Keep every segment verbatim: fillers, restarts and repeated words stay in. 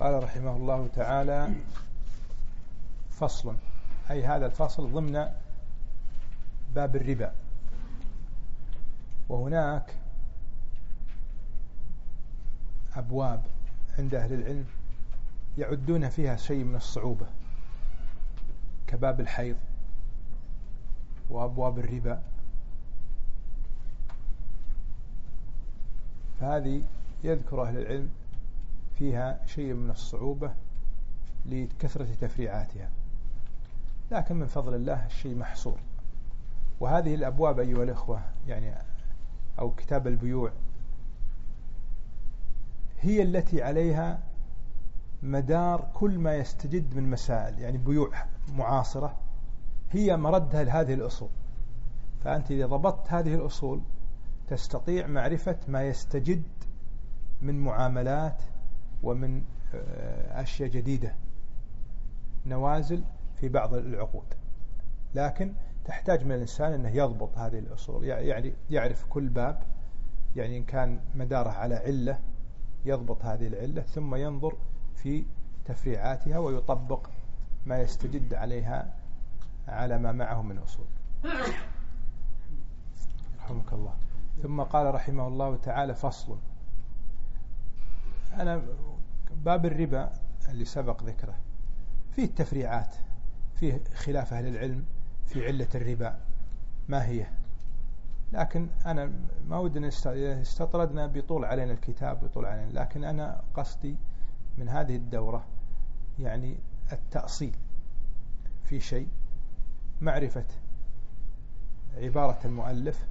قال رحمه الله تعالى: فصل، أي هذا الفصل ضمن باب الربا. وهناك أبواب عند أهل العلم يعدون فيها شيء من الصعوبة، كباب الحيض وأبواب الربا، فهذه يذكر أهل العلم فيها شيء من الصعوبة لكثرة تفريعاتها، لكن من فضل الله الشيء محصور. وهذه الأبواب أيها الإخوة، يعني أو كتاب البيوع، هي التي عليها مدار كل ما يستجد من مسائل، يعني بيوع معاصرة هي مردها لهذه الأصول. فأنت إذا ضبطت هذه الأصول تستطيع معرفة ما يستجد من معاملات ومن أشياء جديدة نوازل في بعض العقود، لكن تحتاج من الإنسان أنه يضبط هذه الأصول، يعني يعرف كل باب، يعني إن كان مداره على علة يضبط هذه العلة، ثم ينظر في تفريعاتها ويطبق ما يستجد عليها على ما معه من أصول. رحمك الله. ثم قال رحمه الله تعالى: فصل. أنا باب الربا اللي سبق ذكره فيه التفريعات، فيه خلاف أهل العلم في علة الربا ما هي، لكن أنا ما ودنا استطردنا بطول علينا الكتاب بطول علينا، لكن أنا قصدي من هذه الدورة يعني التأصيل في شيء، معرفة عبارة المؤلف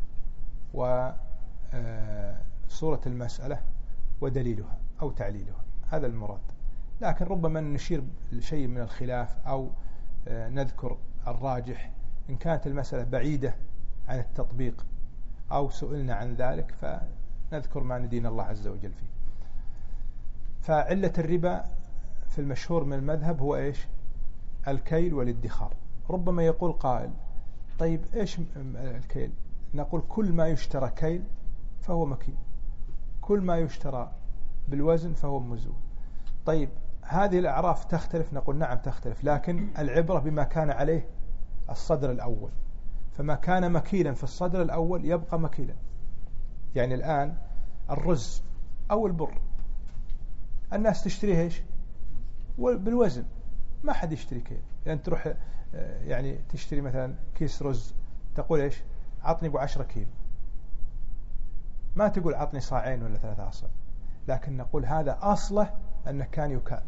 وصورة المسألة ودليلها أو تعليلها، هذا المراد. لكن ربما نشير لشيء من الخلاف أو نذكر الراجح إن كانت المسألة بعيدة عن التطبيق أو سئلنا عن ذلك، فنذكر ما ندين الله عز وجل فيه. فعلة الربا في المشهور من المذهب هو إيش؟ الكيل والادخار. ربما يقول قائل: طيب إيش الكيل؟ نقول: كل ما يشترى كيل فهو مكيل، كل ما يشترى بالوزن فهو موزون. طيب هذه الأعراف تختلف؟ نقول: نعم تختلف، لكن العبرة بما كان عليه الصدر الأول، فما كان مكيلا في الصدر الأول يبقى مكيلا. يعني الآن الرز أو البر الناس تشتريه إيش؟ بالوزن، ما حد يشتري كيل. يعني تروح يعني تشتري مثلا كيس رز تقول إيش؟ عطني بو عشرة كيلو، ما تقول عطني صاعين ولا ثلاثة أصل، لكن نقول هذا أصله أنه كان يكال.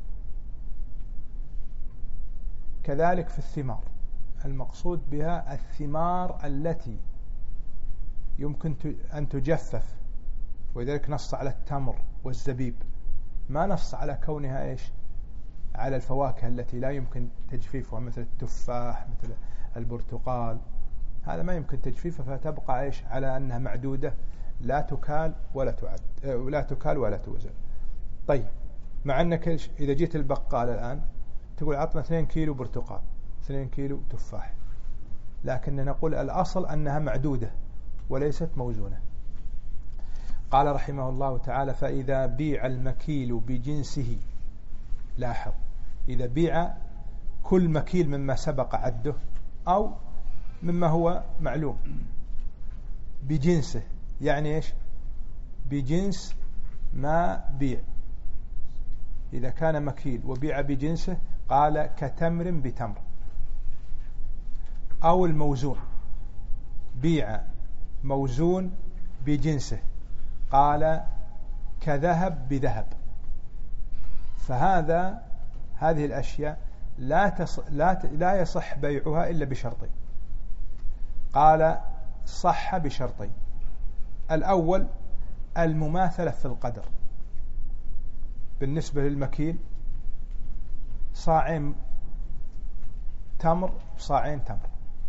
كذلك في الثمار، المقصود بها الثمار التي يمكن أن تجفف، ولذلك نص على التمر والزبيب، ما نص على كونها إيش؟ على الفواكه التي لا يمكن تجفيفها، مثل التفاح مثل البرتقال، هذا ما يمكن تجفيفها، فتبقى إيش؟ على أنها معدودة لا تكال ولا تعد، لا تكال ولا توزن. طيب مع أنك إذا جيت البقال الآن تقول عطنا اثنين كيلو برتقال، اثنين كيلو تفاح، لكن نقول الأصل أنها معدودة وليست موزونة. قال رحمه الله تعالى: فإذا بيع المكيل بجنسه، لاحظ، إذا بيع كل مكيل مما سبق عده أو مما هو معلوم بجنسه، يعني إيش؟ بجنس ما بيع. إذا كان مكيل وبيع بجنسه قال: كتمر بتمر. أو الموزون، بيع موزون بجنسه قال: كذهب بذهب. فهذا هذه الأشياء لا تص... لا ت... لا يصح بيعها إلا بشرطين. قال: صح بشرطين. الأول المماثلة في القدر، بالنسبة للمكيل صاعين تمر صاعين تمر،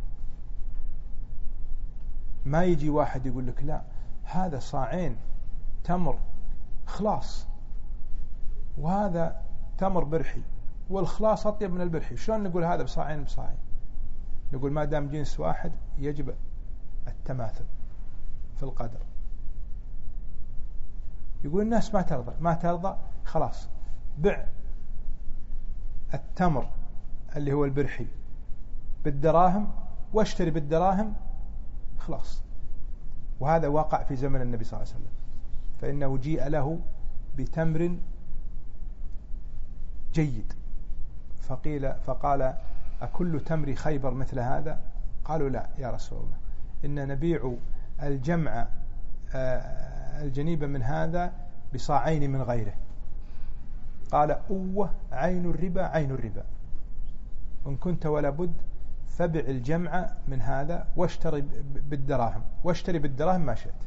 ما يجي واحد يقول لك لا هذا صاعين تمر خلاص وهذا تمر برحي والخلاص أطيب من البرحي، شلون نقول هذا بصاعين بصاعين؟ نقول ما دام جنس واحد يجب التماثل في القدر. يقول الناس ما ترضى، ما ترضى خلاص بع التمر اللي هو البرحي بالدراهم واشتري بالدراهم خلاص. وهذا وقع في زمن النبي صلى الله عليه وسلم، فإنه جيء له بتمر جيد فقيل فقال أكل تمر خيبر مثل هذا؟ قالوا لا يا رسول الله، إن نبيع الجمع الجنيب من هذا بصاعين من غيره. قال أوه عين الربا عين الربا، إن كنت ولا بد فبع الجمع من هذا واشتري بالدراهم، واشتري بالدراهم ما شئت.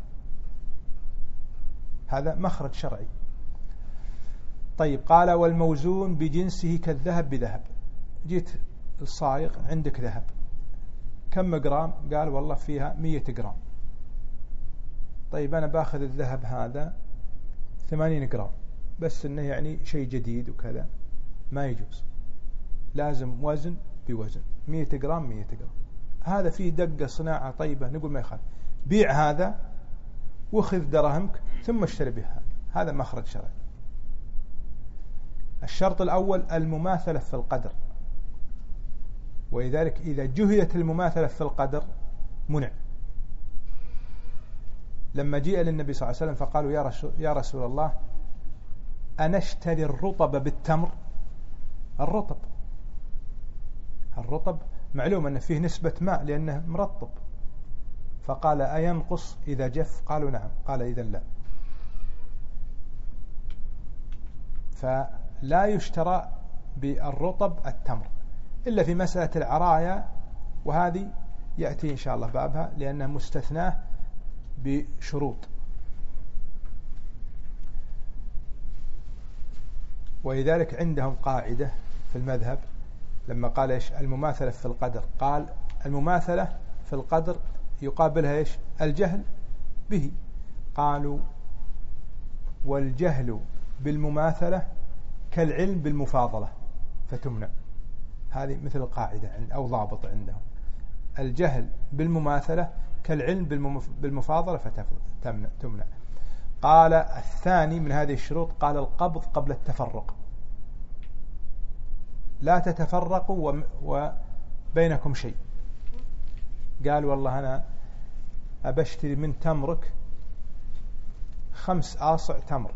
هذا مخرج شرعي. طيب قال والموزون بجنسه كالذهب بذهب. جيت الصايغ عندك ذهب كم جرام؟ قال والله فيها مية جرام. طيب أنا باخذ الذهب هذا ثمانين جرام، بس إنه يعني شيء جديد وكذا، ما يجوز، لازم وزن بوزن، مية جرام مية جرام. هذا فيه دقة صناعة طيبة، نقول ما يخالف، بيع هذا وخذ دراهمك ثم اشتري بها. هذا مخرج شرعي. الشرط الأول المماثلة في القدر، ولذلك إذا جهلت المماثلة في القدر منع. لما جاء للنبي صلى الله عليه وسلم فقالوا يا رسول, يا رسول الله أنشتري الرطب بالتمر؟ الرطب الرطب معلوم أن فيه نسبة ماء لأنه مرطب، فقال أينقص إذا جف؟ قالوا نعم. قال إذن لا. فلا يشترى بالرطب التمر إلا في مسألة العرايا، وهذه يأتي إن شاء الله بابها لأنها مستثناه بشروط. ولذلك عندهم قاعدة في المذهب لما قال إيش المماثلة في القدر، قال المماثلة في القدر يقابلها إيش الجهل به. قالوا والجهل بالمماثلة كالعلم بالمفاضلة فتمنع. هذه مثل القاعدة أو ضابط عندهم، الجهل بالمماثلة كالعلم بالمفاضلة فتمنع. قال الثاني من هذه الشروط قال القبض قبل التفرق، لا تتفرقوا وبينكم شيء. قال والله أنا أبشتري من تمرك خمس آصع تمر.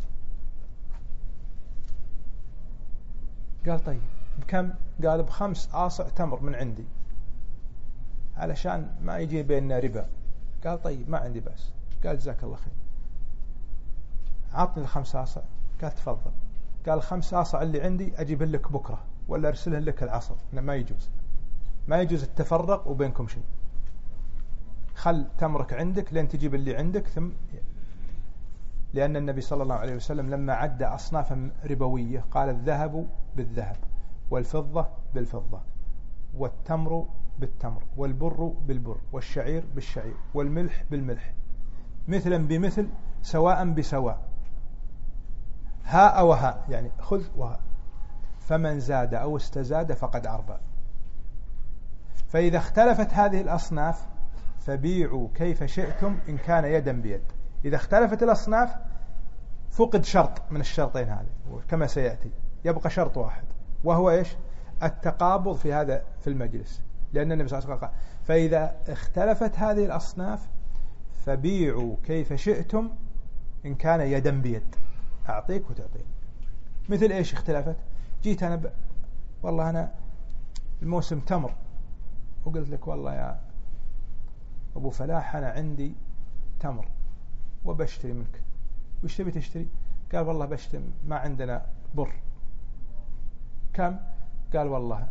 قال طيب بكم؟ قال بخمس آصع تمر من عندي علشان ما يجي بيننا ربا. قال طيب ما عندي بس. قال جزاك الله خير، عطني الخمس آصع. قال تفضل. قال الخمس آصع اللي عندي أجيب لك بكرة ولا أرسلها لك العصر. ما يجوز، ما يجوز التفرق وبينكم شيء. خل تمرك عندك لين تجيب اللي عندك. ثم لأن النبي صلى الله عليه وسلم لما عد أصنافا ربوية قال الذهب بالذهب والفضة بالفضة والتمر بالتمر والبر بالبر والشعير بالشعير والملح بالملح، مثلا بمثل سواء بسواء، هاء وهاء، يعني خذ وهاء، فمن زاد أو استزاد فقد أربى. فإذا اختلفت هذه الأصناف فبيعوا كيف شئتم إن كان يدا بيد. إذا اختلفت الأصناف فقد شرط من الشرطين هذه كما سيأتي، يبقى شرط واحد وهو إيش التقابض في هذا في المجلس، لأن النبي صلى الله عليه وسلم قال فإذا اختلفت هذه الأصناف فبيعوا كيف شئتم إن كان يدا بيد، أعطيك وتعطيك. مثل إيش اختلفت؟ جيت أنا ب... والله أنا الموسم تمر وقلت لك والله يا أبو فلاح أنا عندي تمر وبشتري منك. وش تبي تشتري؟ قال والله بشتري، ما عندنا بر. كم؟ قال والله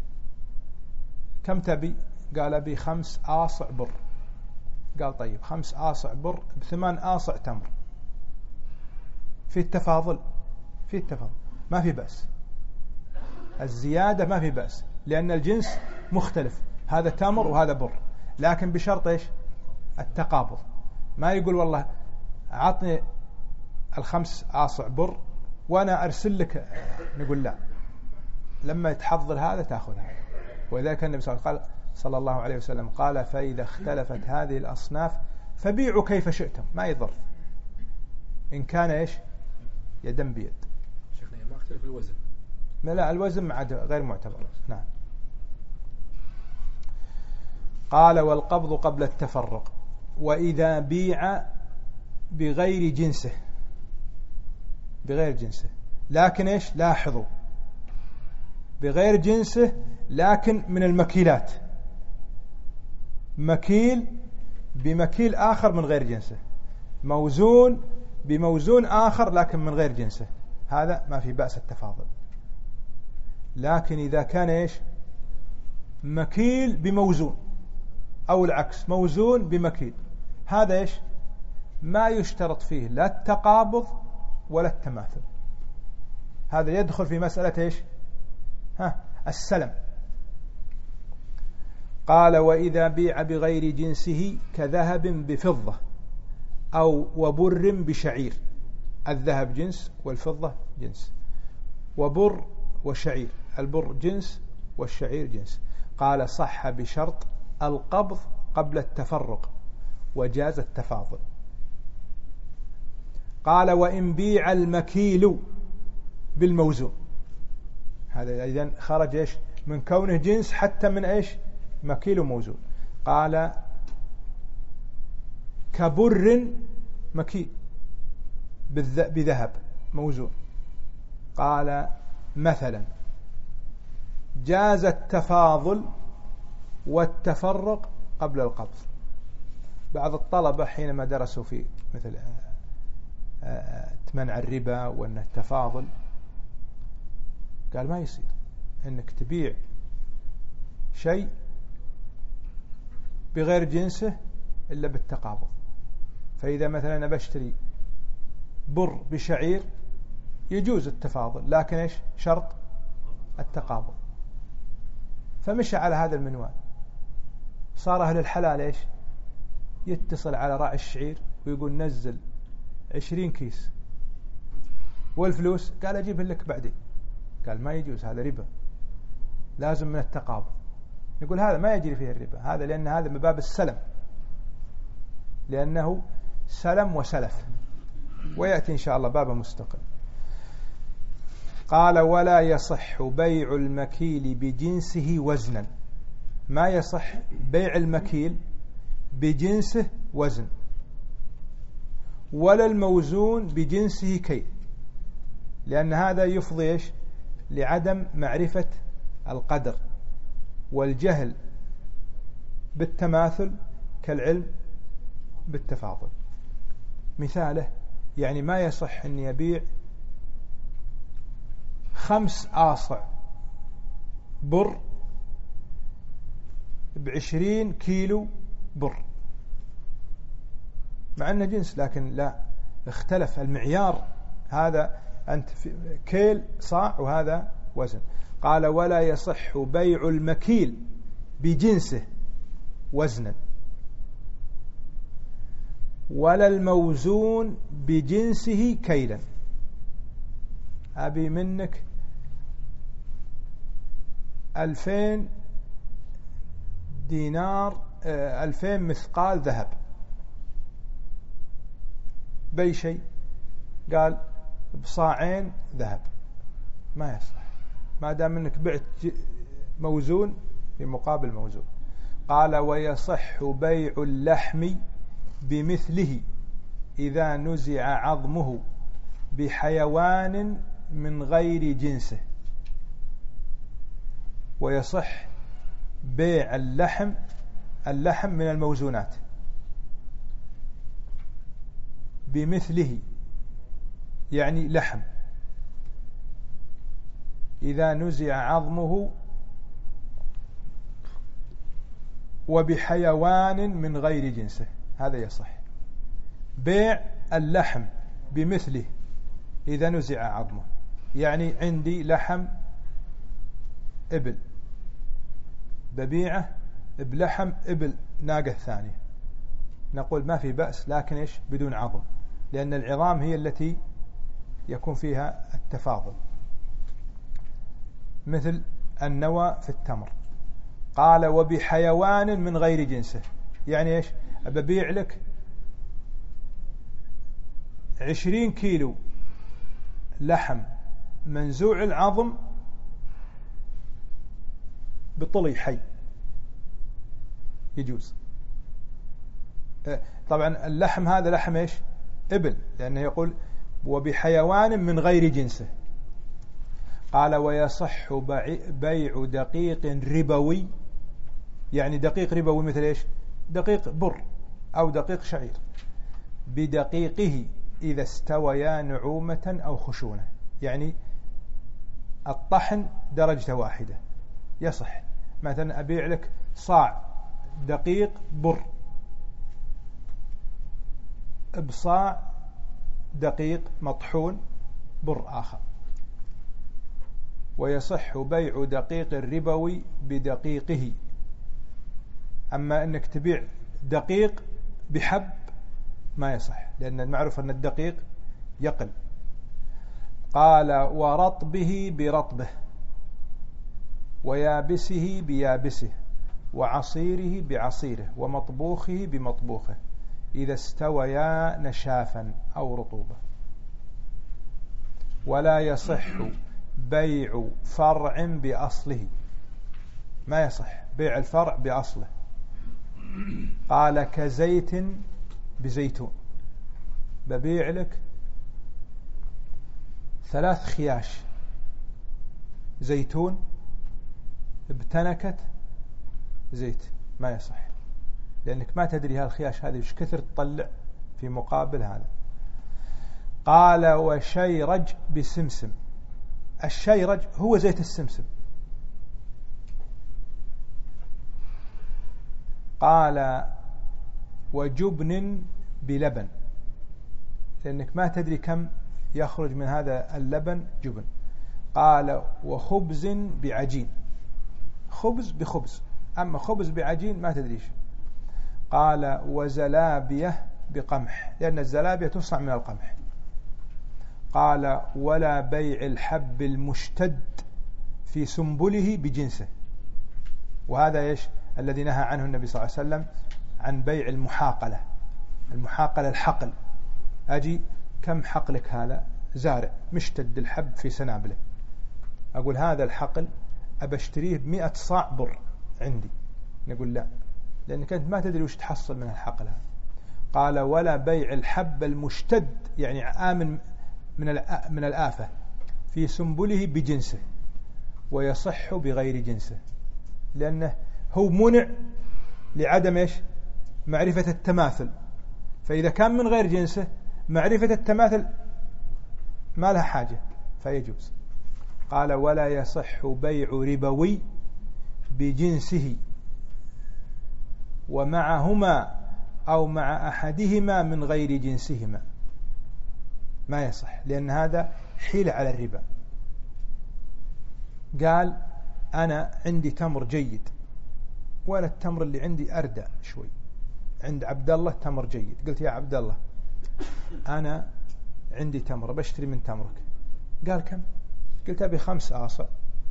كم تبي؟ قال أبي خمس آصع بر. قال طيب خمس آصع بر بثمان آصع تمر. في التفاضل، في التفاضل ما في بأس، الزيادة ما في بأس لأن الجنس مختلف، هذا تمر وهذا بر، لكن بشرط إيش التقابض. ما يقول والله عطني الخمس آصع بر وأنا أرسل لك، نقول لا، لما تحضر هذا تأخذ هذا. وذلك النبي صلى الله عليه وسلم قال فإذا اختلفت هذه الأصناف فبيعوا كيف شئتم، ما يضر إن كان إيش يدا بيد. شيخنا ما يختلف الوزن. لا الوزن غير معتبر. نعم. قال والقبض قبل التفرق وإذا بيع بغير جنسه بغير جنسه لكن إيش لاحظوا بغير جنسه لكن من المكيلات مكيل بمكيل آخر من غير جنسه موزون بموزون آخر لكن من غير جنسه هذا ما في بأس التفاضل. لكن إذا كان إيش مكيل بموزون أو العكس موزون بمكيل هذا إيش ما يشترط فيه لا التقابض ولا التماثل. هذا يدخل في مسألة إيش ها السلم. قال وإذا بيع بغير جنسه كذهب بفضة أو وبر بشعير. الذهب جنس والفضة جنس وبر وشعير البر جنس والشعير جنس. قال صح بشرط القبض قبل التفرق وجاز التفاضل. قال وإن بيع المكيل بالموزون هذا إذن خرج إيش من كونه جنس حتى من إيش مكيل وموزون. قال كبر مكيل بذهب موزون. قال مثلا جاز التفاضل والتفرق قبل القبض. بعض الطلبة حينما درسوا في مثل منع الربا وأن التفاضل قال ما يصير أنك تبيع شيء بغير جنسه إلا بالتقابض. فإذا مثلا أنا بشتري بر بشعير يجوز التفاضل لكن إيش شرط التقابض. فمشى على هذا المنوال. صار أهل الحلال إيش يتصل على راعي الشعير ويقول نزل عشرين كيس والفلوس قال أجيب لك بعدين. قال ما يجوز هذا ربا لازم من التقابض. يقول هذا ما يجري فيه الربا هذا لأن هذا من باب السلم لأنه سلم وسلف ويأتي إن شاء الله باب مستقل. قال ولا يصح بيع المكيل بجنسه وزنا. ما يصح بيع المكيل بجنسه وزن ولا الموزون بجنسه كيل لأن هذا يفضي إيش لعدم معرفة القدر والجهل بالتماثل كالعلم بالتفاضل. مثاله يعني ما يصح أن يبيع خمس آصع بر بعشرين كيلو بر مع أنه جنس لكن لا اختلف المعيار. هذا أنت كيل صاع وهذا وزن. قال ولا يصح بيع المكيل بجنسه وزنا ولا الموزون بجنسه كيلا. أبي منك ألفين دينار ألفين مثقال ذهب بأي شيء قال بصاعين ذهب ما يصح ما دام انك بعت موزون في مقابل موزون. قال ويصح بيع اللحم بمثله إذا نزع عظمه بحيوان من غير جنسه. ويصح بيع اللحم اللحم من الموزونات بمثله يعني لحم إذا نزع عظمه وبحيوان من غير جنسه هذا يصح. بيع اللحم بمثله إذا نزع عظمه يعني عندي لحم إبل ببيعه بلحم إبل ناقة ثانية نقول ما في بأس لكن إيش بدون عظم لأن العظام هي التي يكون فيها التفاضل. مثل النوى في التمر. قال وبحيوان من غير جنسه يعني إيش ببيع لك عشرين كيلو لحم منزوع العظم بطلي حي يجوز. طبعا اللحم هذا لحم إيش؟ إبل، لأنه يقول وبحيوان من غير جنسه. قال ويصح بيع دقيق ربوي، يعني دقيق ربوي مثل إيش؟ دقيق بر أو دقيق شعير، بدقيقه إذا استويا نعومة أو خشونة، يعني الطحن درجة واحدة يصح. مثلا أبيع لك صاع دقيق بر بصاع دقيق مطحون بر آخر. ويصح بيع دقيق الربوي بدقيقه. أما أنك تبيع دقيق بحب ما يصح، لأن المعروف أن الدقيق يقل. قال ورطبه برطبه، ويابسه بيابسه، وعصيره بعصيره، ومطبوخه بمطبوخه، إذا استويا نشافا أو رطوبة. ولا يصح بيع فرع بأصله، ما يصح بيع الفرع بأصله. قال كزيت بزيتون، ببيع لك ثلاث خياش زيتون بتنكة زيت، ما يصح، لأنك ما تدري هالخياش هذه وش كثر تطلع في مقابل هذا. قال وشيرج بسمسم، الشيرج هو زيت السمسم. قال وجبن بلبن، لأنك ما تدري كم يخرج من هذا اللبن جبن. قال وخبز بعجين، خبز بخبز، أما خبز بعجين ما تدريش. قال وزلابية بقمح، لأن الزلابية تصنع من القمح. قال ولا بيع الحب المشتد في سنبله بجنسه، وهذا إيش الذي نهى عنه النبي صلى الله عليه وسلم، عن بيع المحاقلة. المحاقلة الحقل، أجي كم حقلك هذا زارع مشتد الحب في سنابله، أقول هذا الحقل أبشتريه بمئة صاع بر عندي، نقول لا، لأنك أنت ما تدري وش تحصل من الحقل هذا. قال ولا بيع الحب المشتد، يعني آمن من من الآفة، في سنبله بجنسه، ويصح بغير جنسه، لأنه هو منع لعدم إيش معرفة التماثل. فإذا كان من غير جنسه معرفة التماثل ما لها حاجة فيجوز. قال ولا يصح بيع ربوي بجنسه ومعهما أو مع أحدهما من غير جنسهما، ما يصح، لأن هذا حيلة على الربا. قال أنا عندي تمر جيد، ولا التمر اللي عندي أردى شوي، عند عبد الله تمر جيد. قلت يا عبد الله أنا عندي تمر بشتري من تمرك. قال كم؟ قلت أبي خمس آصع.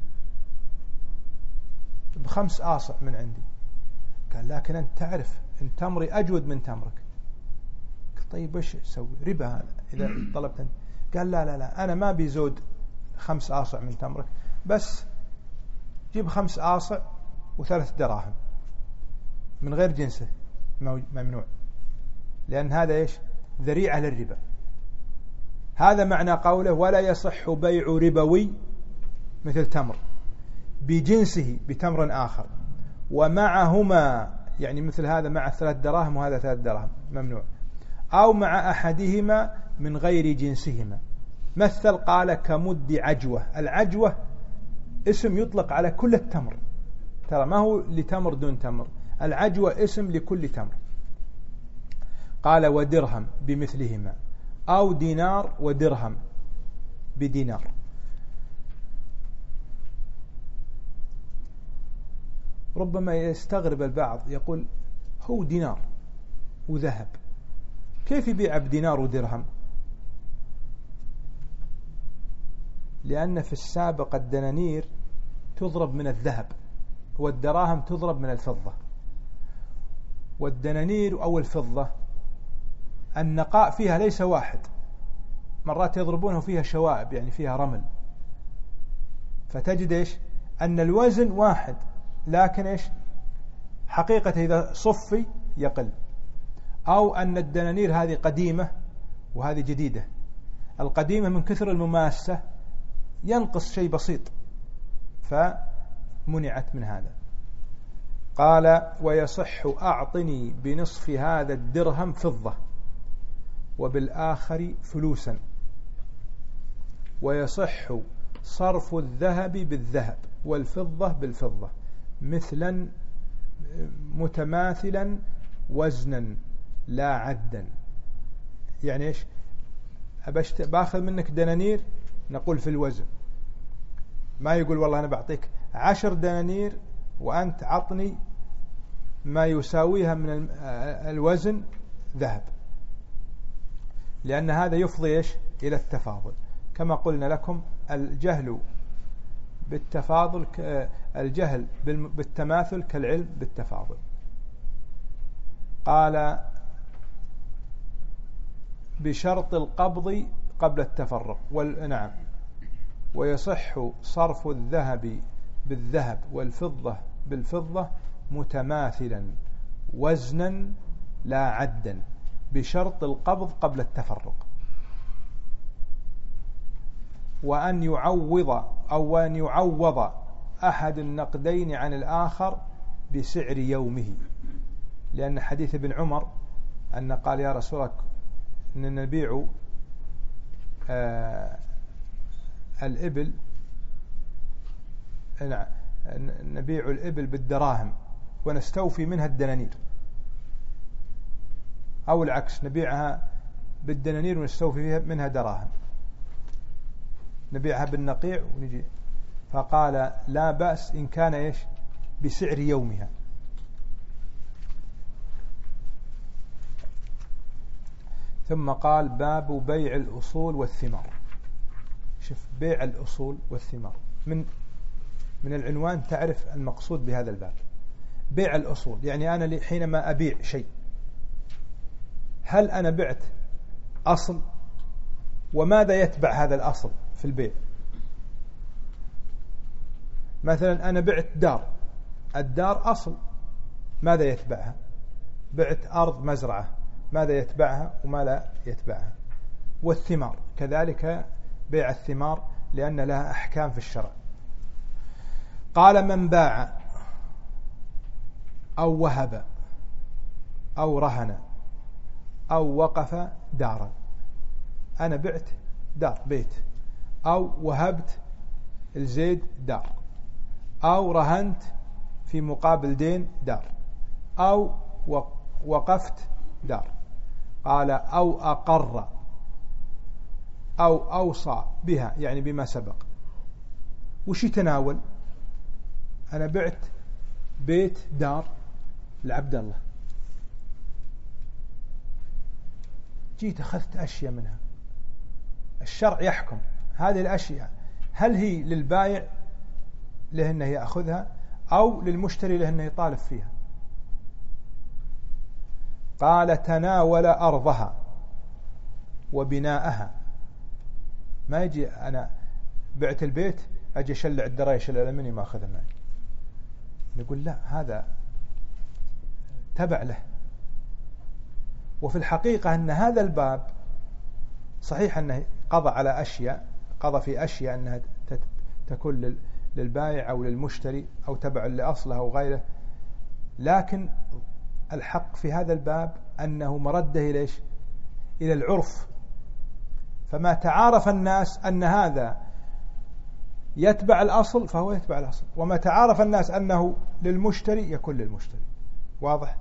بخمس آصع من عندي. قال لكن أنت تعرف إن تمري أجود من تمرك. قلت طيب وش أسوي؟ ربا هذا إذا طلبت أنت. قال لا لا لا أنا ما بيزود خمس آصع من تمرك، بس جيب خمس آصع وثلاث دراهم من غير جنسه، ممنوع، لأن هذا إيش ذريعة للربا. هذا معنى قوله ولا يصح بيع ربوي مثل تمر بجنسه بتمر آخر ومعهما، يعني مثل هذا مع ثلاث دراهم وهذا ثلاث دراهم، ممنوع، أو مع أحدهما من غير جنسهما. مثل قال كمد عجوة. العجوة اسم يطلق على كل التمر، ترى ما هو لتمر دون تمر، العجوة اسم لكل تمر. قال ودرهم بمثلهما، أو دينار ودرهم بدينار. ربما يستغرب البعض يقول هو دينار وذهب، كيف يبيع بدينار ودرهم؟ لأن في السابق الدنانير تضرب من الذهب والدراهم تضرب من الفضة، والدنانير أو الفضة النقاء فيها ليس واحد، مرات يضربونه فيها شوائب، يعني فيها رمل، فتجد إيش أن الوزن واحد، لكن إيش حقيقة إذا صفي يقل. أو أن الدنانير هذه قديمة وهذه جديدة، القديمة من كثر المماسة ينقص شيء بسيط فمنعت من هذا. قال ويصح أعطني بنصف هذا الدرهم فضة وبالآخر فلوسا، ويصح صرف الذهب بالذهب والفضة بالفضة مثلا متماثلا وزنا لا عدا. يعني إيش أبشت باخذ منك دنانير نقول في الوزن، ما يقول والله أنا بعطيك عشر دنانير وأنت عطني ما يساويها من الوزن ذهب، لأن هذا يفضي إيش إلى التفاضل. كما قلنا لكم الجهل بالتفاضل، الجهل بالتماثل كالعلم بالتفاضل. قال بشرط القبض قبل التفرق. نعم، ويصح صرف الذهب بالذهب والفضة بالفضة متماثلا وزنا لا عدا بشرط القبض قبل التفرق، وأن يعوض أو أن يعوض أحد النقدين عن الآخر بسعر يومه، لأن حديث ابن عمر أن قال يا رسول الله أن نبيع آه الإبل نبيع الإبل بالدراهم ونستوفي منها الدنانير، أو العكس نبيعها بالدنانير ونستوفي فيها منها دراهم، نبيعها بالنقيع ونجي. فقال لا بأس إن كان إيش بسعر يومها. ثم قال باب بيع الأصول والثمار. شوف بيع الأصول والثمار من من العنوان تعرف المقصود بهذا الباب. بيع الأصول يعني أنا حينما أبيع شيء، هل أنا بعت أصل وماذا يتبع هذا الأصل في البيع؟ مثلا أنا بعت دار، الدار أصل، ماذا يتبعها؟ بعت أرض مزرعة، ماذا يتبعها وما لا يتبعها؟ والثمار كذلك بيع الثمار لأن لها أحكام في الشرع. قال من باع أو وهب أو رهن أو وقف دارا، أنا بعت دار بيت، أو وهبت الزيد دار، أو رهنت في مقابل دين دار، أو وقفت دار. قال أو أقر أو أوصى بها، يعني بما سبق. وش يتناول؟ أنا بعت بيت دار لعبد الله، جيت أخذت أشياء منها، الشرع يحكم هذه الأشياء هل هي للبائع له أنه يأخذها أو للمشتري له أنه يطالب فيها. قال تناول أرضها وبناءها، ما يجي أنا بعت البيت أجي أشلع الدرايش الألمني ما أخذها معي، نقول لا هذا تبع له. وفي الحقيقة أن هذا الباب صحيح أنه قضى على أشياء، قضى في أشياء أنها تكون للبائع أو للمشتري أو تبع لأصله أو غيره، لكن الحق في هذا الباب أنه مرده إلى إلى العرف. فما تعارف الناس أن هذا يتبع الأصل فهو يتبع الأصل، وما تعارف الناس أنه للمشتري يكون للمشتري. واضح؟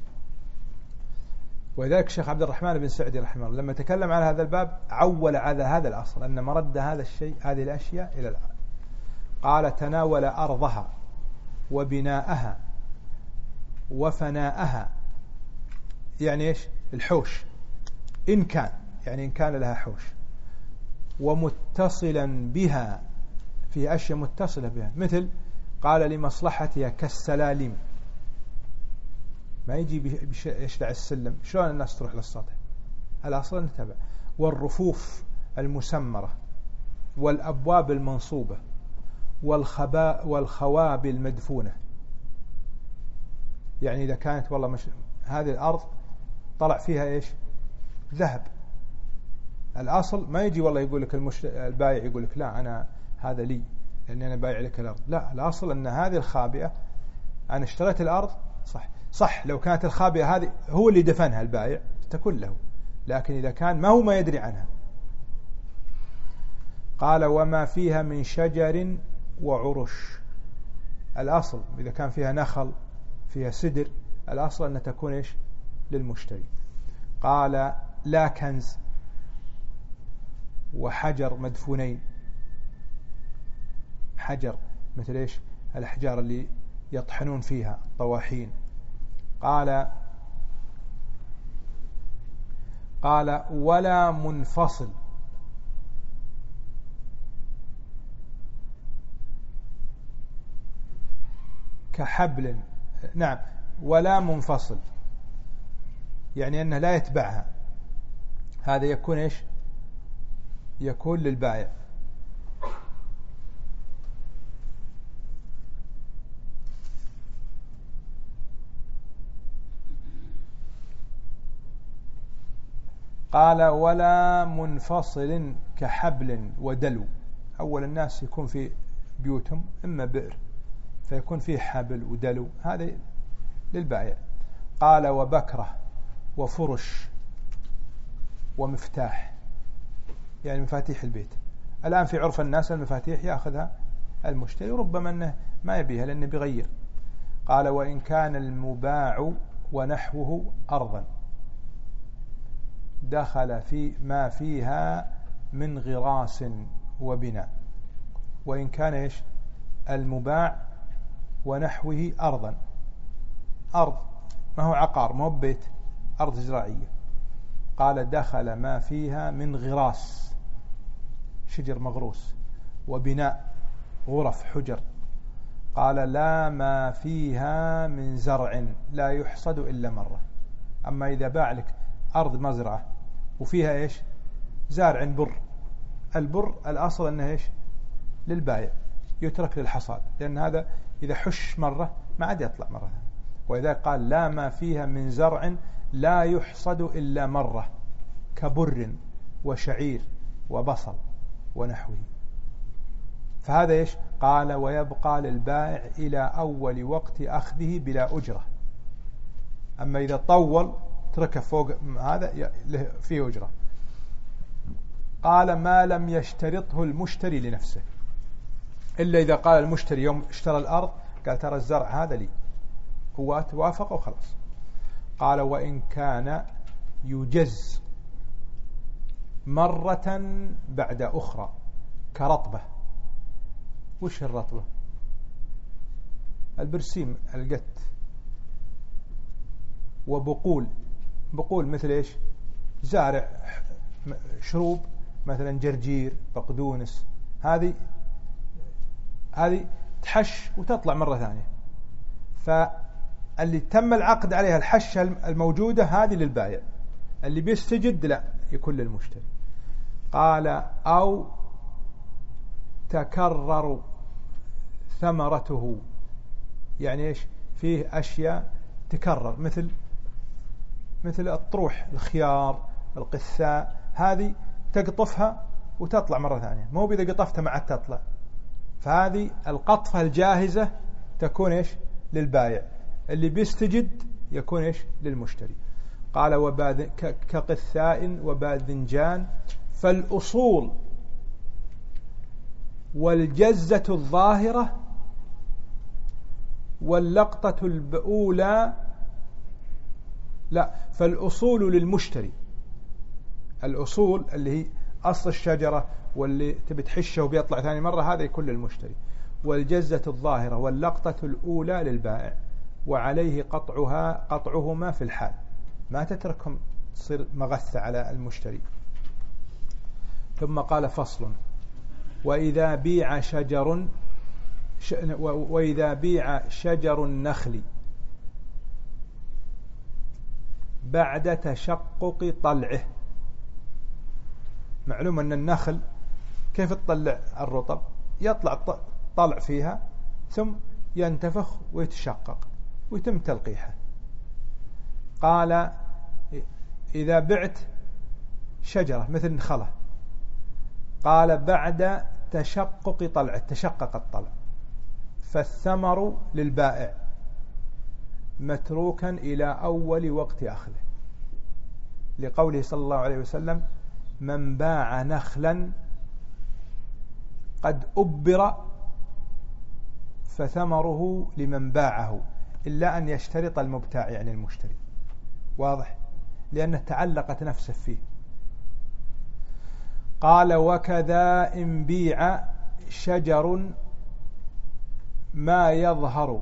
ولذلك الشيخ عبد الرحمن بن سعدي رحمه الله لما تكلم عن هذا الباب عول على هذا الأصل أن مرد هذا الشيء هذه الأشياء إلى العرف. قال تناول أرضها وبناءها وفناءها، يعني إيش؟ الحوش إن كان، يعني إن كان لها حوش، ومتصلا بها، في أشياء متصلة بها، مثل قال لمصلحتها كالسلالم، ما يجي يشلع السلم، شلون الناس تروح للسطح؟ الأصل نتبع. والرفوف المسمرة والأبواب المنصوبة والخباء والخواب المدفونة. يعني إذا كانت والله مش هذه الأرض طلع فيها إيش ذهب، الأصل ما يجي والله يقول لك المش... البايع يقول لك لا أنا هذا لي لأني أنا بايع لك الأرض، لا، الأصل أن هذه الخابئة أنا اشتريت الأرض صح صح لو كانت الخابئة هذه هو اللي دفنها البايع تكون له، لكن إذا كان ما هو ما يدري عنها. قال وما فيها من شجر وعرش، الأصل إذا كان فيها نخل فيها سدر الأصل أن تكون إيش للمشتري. قال لا كنز وحجر مدفونين، حجر مثل إيش الأحجار اللي يطحنون فيها طواحين. قال قال ولا منفصل، كحبل، نعم ولا منفصل يعني أنه لا يتبعها، هذا يكون إيش يكون للبائع. قال ولا منفصل كحبل ودلو، أول الناس يكون في بيوتهم إما بئر فيكون فيه حبل ودلو، هذا للبائع. قال وبكرة وفرش ومفتاح، يعني مفاتيح البيت. الآن في عرف الناس المفاتيح يأخذها المشتري وربما أنه ما يبيها لأنه بيغير. قال وإن كان المباع ونحوه أرضا دخل في ما فيها من غراس وبناء. وإن كان إيش المباع ونحوه أرضا، أرض ما هو عقار ما هو بيت، أرض زراعية. قال دخل ما فيها من غراس شجر مغروس وبناء غرف حجر. قال لا ما فيها من زرع لا يحصد إلا مرة. أما إذا باع لك أرض مزرعة وفيها إيش زارع بر، البر الأصل أنه إيش للبائع يترك للحصاد، لأن هذا إذا حش مرة ما عاد يطلع مرة. وإذا قال لا ما فيها من زرع لا يحصد إلا مرة كبر وشعير وبصل ونحوه، فهذا إيش قال ويبقى للبائع إلى أول وقت أخذه بلا أجرة. أما إذا طول تركه فوق هذا فيه أجرة. قال ما لم يشترطه المشتري لنفسه، إلا إذا قال المشتري يوم اشترى الأرض قال ترى الزرع هذا لي، هو توافق وخلاص. قال وإن كان يجز مرة بعد أخرى كرطبة. وش الرطبة؟ البرسيم القت، وبقول، بقول مثل إيش زارع شروب مثلا جرجير بقدونس، هذه هذه تحش وتطلع مرة ثانية، فاللي تم العقد عليها الحشة الموجودة هذه للبائع، اللي بيستجد لا يكون للمشتري. قال أو تكرر ثمرته، يعني إيش فيه أشياء تكرر مثل مثل الطروح الخيار القثاء، هذه تقطفها وتطلع مرة ثانية، مو بإذا قطفتها ما عاد تطلع، فهذه القطفة الجاهزة تكون إيش للبائع، اللي بيستجد يكون إيش للمشتري. قال وباذ كقثاء وباذنجان، فالأصول والجزة الظاهرة واللقطة الأولى، لا فالأصول للمشتري، الأصول اللي هي أصل الشجرة واللي تبي تحشه وبيطلع ثاني مرة هذا يكون للمشتري، والجزة الظاهرة واللقطة الأولى للبائع، وعليه قطعها قطعهما في الحال، ما تتركهم تصير مغثة على المشتري. ثم قال فصل وإذا بيع شجر ش... وإذا بيع شجر النخل بعد تشقق طلعه. معلوم أن النخل كيف تطلع الرطب؟ يطلع طلع فيها ثم ينتفخ ويتشقق ويتم تلقيحه. قال إذا بعت شجرة مثل النخلة، قال بعد تشقق طلع، تشقق الطلع، فالثمر للبائع متروكا إلى أول وقت أخذه، لقوله صلى الله عليه وسلم: من باع نخلا قد أبر فثمره لمن باعه، إلا أن يشترط المبتاع يعني المشتري. واضح؟ لأنه تعلقت نفسه فيه. قال: وكذا إن بيع شجر ما يظهر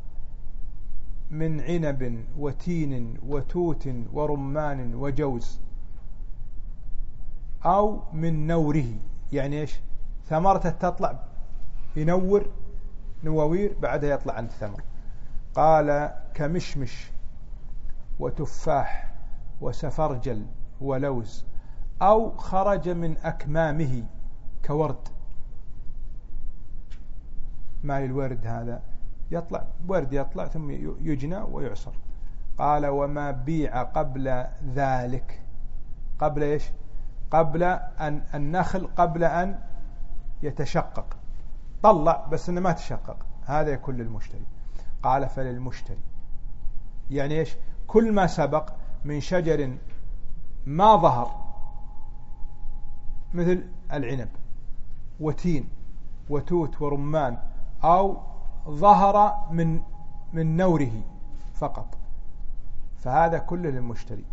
من عنب وتين وتوت ورمان وجوز، أو من نوره، يعني إيش؟ ثمرته تطلع ينور نواوير بعدها يطلع عند الثمر. قال: كمشمش وتفاح وسفرجل ولوز، أو خرج من أكمامه كورد. ما الورد هذا يطلع ورد، يطلع ثم يجنى ويعصر. قال: وما بيع قبل ذلك، قبل إيش؟ قبل أن النخل قبل أن يتشقق، طلع بس إنه ما تشقق، هذا يكون للمشتري. قال: فللمشتري يعني إيش؟ كل ما سبق من شجر ما ظهر مثل العنب وتين وتوت ورمان، أو ظهر من من نوره فقط، فهذا كله للمشتري.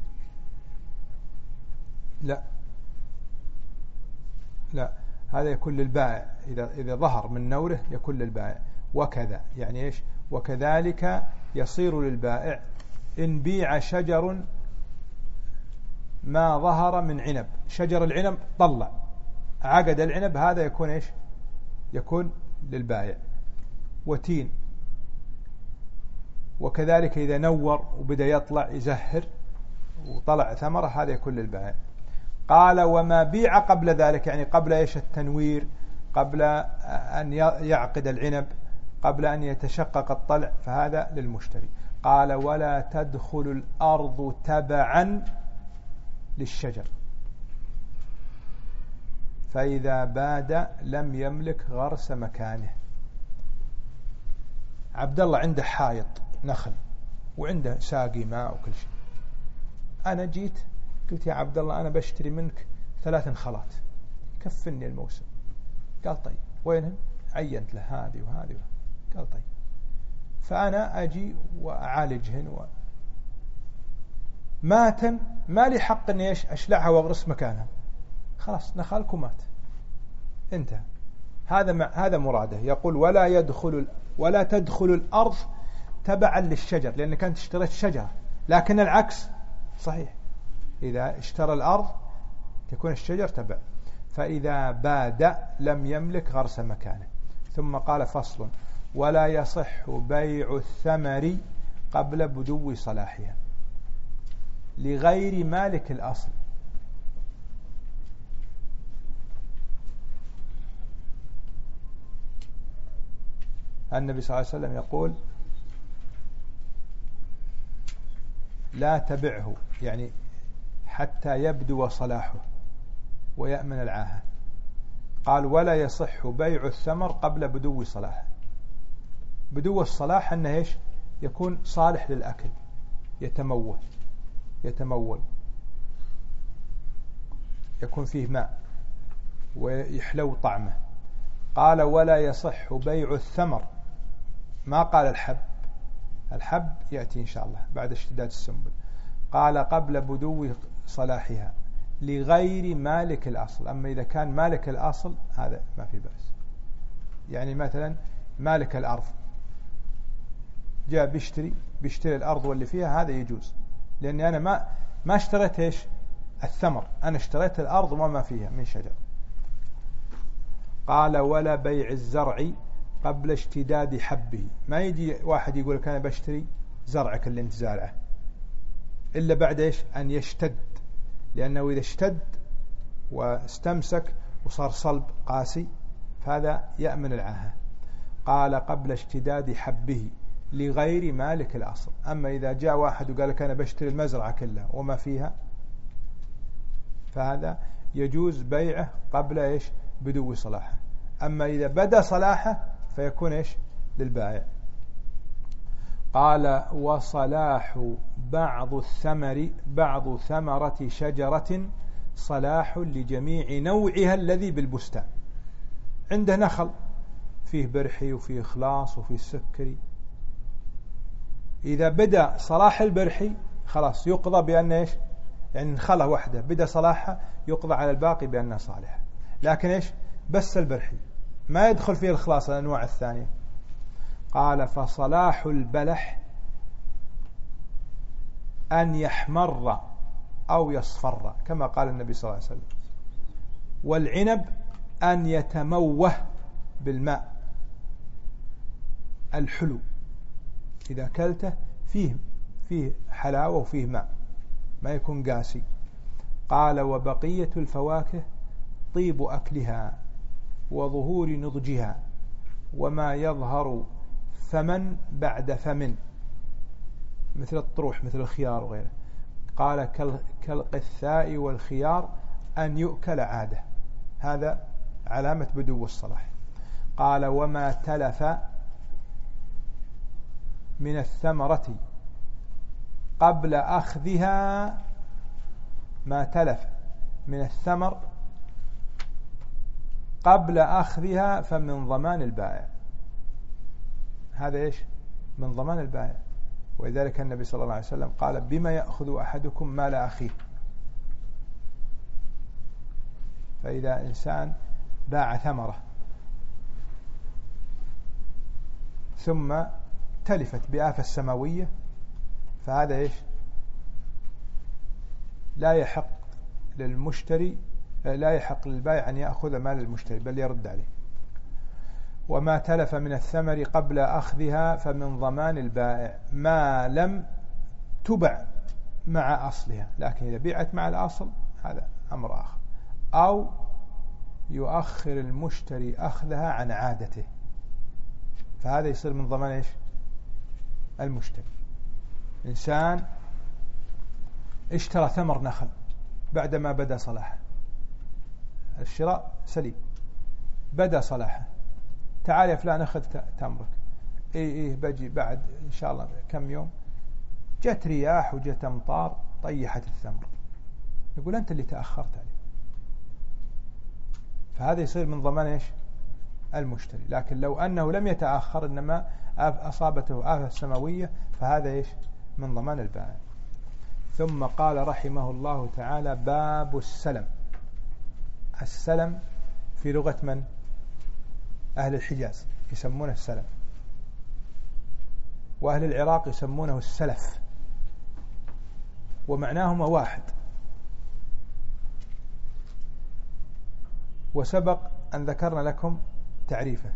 لا لا هذا يكون للبائع، إذا إذا ظهر من نوره يكون للبائع. وكذا يعني إيش؟ وكذلك يصير للبائع إن بيع شجر ما ظهر من عنب، شجر العنب طلع عقد العنب، هذا يكون إيش؟ يكون للبائع. وتين، وكذلك إذا نور وبدأ يطلع يزهر وطلع ثمرة، هذا يكون للبائع. قال: وما بيع قبل ذلك يعني قبل إيش؟ التنوير، قبل أن يعقد العنب، قبل أن يتشقق الطلع، فهذا للمشتري. قال: ولا تدخل الأرض تبعا للشجر، فإذا باد لم يملك غرس مكانه. عبد الله عنده حائط نخل وعنده ساقي ماء وكل شيء. أنا جيت قلت: يا عبد الله أنا بشتري منك ثلاث نخلات كفني الموسم. قال: طيب وينهم؟ عينت له هذه وهذه. قال: طيب. فأنا أجي وأعالجهن و... ماتا ما لي حق أني أشلعها وأغرس مكانها، خلاص نخلك ومات، انتهى. هذا مع... هذا مراده. يقول: ولا يدخل ولا تدخل الأرض تبعا للشجر، لأن كانت اشتريت شجرة، لكن العكس صحيح، إذا اشترى الأرض تكون الشجر تبع. فإذا باد لم يملك غرس مكانه. ثم قال: فصل: ولا يصح بيع الثمر قبل بدو صلاحها لغير مالك الأصل. النبي صلى الله عليه وسلم يقول: لا تبعه يعني حتى يبدو صلاحه ويأمن العاهة. قال: ولا يصح بيع الثمر قبل بدو صلاحه. بدو الصلاح أنه إيش؟ يكون صالح للأكل، يتمول يتمول يكون فيه ماء ويحلو طعمه. قال: ولا يصح بيع الثمر، ما قال الحب، الحب يأتي إن شاء الله بعد اشتداد السنبل. قال: قبل بدو صلاحها لغير مالك الأصل. أما إذا كان مالك الأصل هذا ما في بأس. يعني مثلا مالك الأرض جاء بيشتري بيشتري الأرض واللي فيها، هذا يجوز، لأني أنا ما ما اشتريت إيش؟ الثمر، أنا اشتريت الأرض وما فيها من شجر. قال: ولا بيع الزرع قبل اشتداد حبه. ما يجي واحد يقول لك أنا بشتري زرعك اللي انت زارعه إلا بعد إيش؟ أن يشتد، لأنه إذا اشتد واستمسك وصار صلب قاسي فهذا يأمن العاهة. قال قبل اشتداد حبه لغير مالك الأصل. أما إذا جاء واحد وقال لك أنا بشتري المزرعة كلها وما فيها، فهذا يجوز بيعه قبل إيش بدو صلاحه. أما إذا بدأ صلاحه فيكون إيش للبائع. قال وصلاح بعض الثمر بعض ثمرة شجرة صلاح لجميع نوعها الذي بالبستان. عنده نخل فيه برحي وفيه إخلاص وفيه سكري، إذا بدأ صلاح البرحي خلاص يقضى بأن إيش يعني نخلة واحدة بدأ صلاحها يقضى على الباقي بأنها صالحة. لكن إيش بس البرحي ما يدخل فيه الإخلاص الأنواع الثانية. قال فصلاح البلح أن يحمر أو يصفر كما قال النبي صلى الله عليه وسلم، والعنب أن يتموه بالماء الحلو، إذا أكلته فيه فيه حلاوة وفيه ماء ما يكون قاسي. قال وبقية الفواكه طيب أكلها وظهور نضجها وما يظهر ثمن بعد ثمن مثل الطروح مثل الخيار وغيره. قال كالقثاء والخيار أن يؤكل عادة، هذا علامة بدو الصلاح. قال وما تلف من الثمرة قبل أخذها، ما تلف من الثمر قبل أخذها فمن ضمان البائع، هذا إيش من ضمان البائع. ولذلك النبي صلى الله عليه وسلم قال بما يأخذ أحدكم مال أخيه. فإذا إنسان باع ثمرة ثم تلفت بآفة السماوية فهذا إيش لا يحق للمشتري لا يحق للبائع أن يأخذ مال المشتري بل يرد عليه. وما تلف من الثمر قبل أخذها فمن ضمان البائع ما لم تبع مع أصلها، لكن إذا بيعت مع الأصل هذا أمر آخر، أو يؤخر المشتري أخذها عن عادته فهذا يصير من ضمان إيش المشتري. إنسان اشترى ثمر نخل بعدما بدأ صلاحه، الشراء سليم، بدأ صلاحه، تعال يا فلان أخذ تمرك، إيه إيه بجي بعد إن شاء الله كم يوم، جت رياح وجت أمطار طيحت الثمر، يقول أنت اللي تأخرت عليه، فهذا يصير من ضمان إيش المشتري. لكن لو أنه لم يتأخر إنما أصابته آفة سماوية فهذا إيش من ضمان البائع. ثم قال رحمه الله تعالى باب السلم. السلم في لغة من؟ أهل الحجاز يسمونه السلم، وأهل العراق يسمونه السلف، ومعناهما واحد. وسبق أن ذكرنا لكم تعريفه،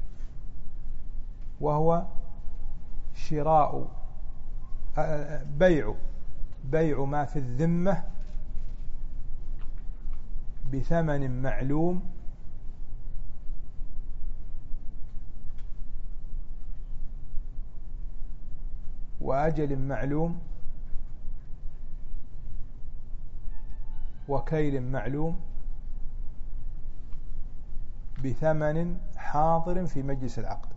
وهو شراء بيع بيع ما في الذمة بثمن معلوم وأجل معلوم وكيل معلوم بثمن حاضر في مجلس العقد.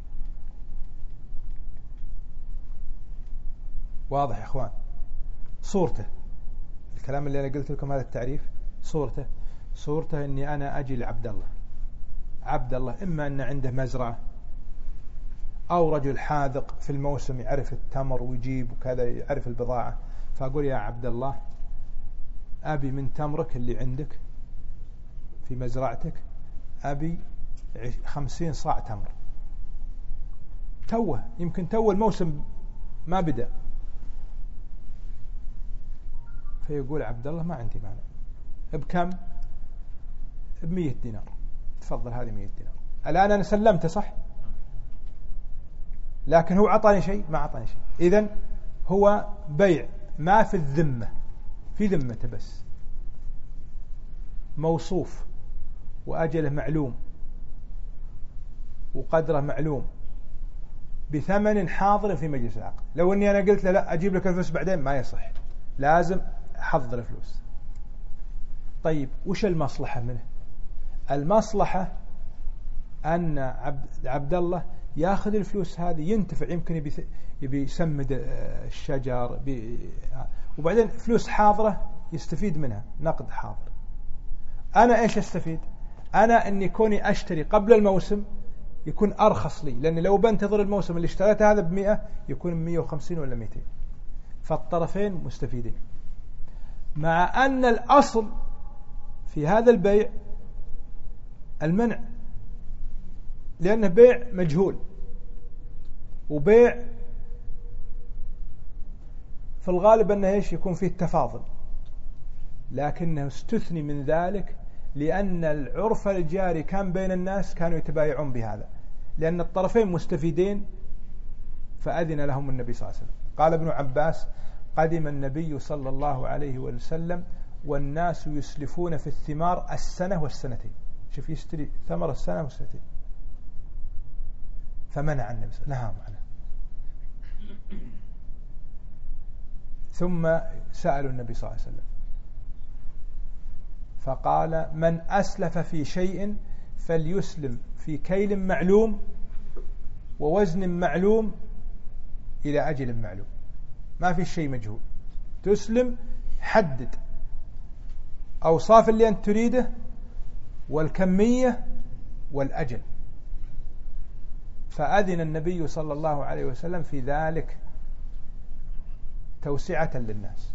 واضح يا إخوان؟ صورته الكلام اللي أنا قلت لكم هذا التعريف، صورته صورته أني أنا أجي لعبد الله، عبد الله إما أن عنده مزرعة أو رجل حاذق في الموسم يعرف التمر ويجيب وكذا يعرف البضاعة، فأقول يا عبد الله أبي من تمرك اللي عندك في مزرعتك أبي خمسين صاع تمر، توه يمكن توه الموسم ما بدأ، فيقول عبد الله ما عندي مانع، بكم؟ بمية دينار، تفضل هذه مية دينار. الآن أنا سلمته صح، لكن هو عطاني شيء؟ ما عطاني شيء. إذن هو بيع ما في الذمة، في ذمته بس، موصوف وأجله معلوم وقدره معلوم بثمن حاضر في مجلس العقد. لو أني أنا قلت له لا أجيب لك الفلوس بعدين ما يصح، لازم أحضر الفلوس. طيب وش المصلحة منه؟ المصلحة أن عبد, عبد الله ياخذ الفلوس هذه ينتفع، يمكن يبي, يبي يسمد الشجر بي وبعدين فلوس حاضرة يستفيد منها، نقد حاضر. أنا إيش أستفيد؟ أنا أني كوني أشتري قبل الموسم يكون أرخص لي، لأن لو بنتظر الموسم اللي اشتريته هذا بمئة يكون مئة وخمسين ولا مئتين، فالطرفين مستفيدين. مع أن الأصل في هذا البيع المنع، لأنه بيع مجهول وبيع في الغالب أنه إيش يكون فيه التفاضل، لكنه استثني من ذلك لأن العرف الجاري كان بين الناس كانوا يتبايعون بهذا، لأن الطرفين مستفيدين، فأذن لهم النبي صلى الله عليه وسلم. قال ابن عباس: قدم النبي صلى الله عليه وسلم والناس يسلفون في الثمار السنة والسنتين. شوف يشتري ثمر السنة والسنتين، فمنع النبي صلى الله عليه وسلم، نهى عنه. ثم سألوا النبي صلى الله عليه وسلم فقال: من أسلف في شيء فليسلم في كيل معلوم ووزن معلوم إلى أجل معلوم. ما في شيء مجهول، تسلم حدد أوصاف اللي أنت تريده والكمية والأجل. فأذن النبي صلى الله عليه وسلم في ذلك توسعة للناس.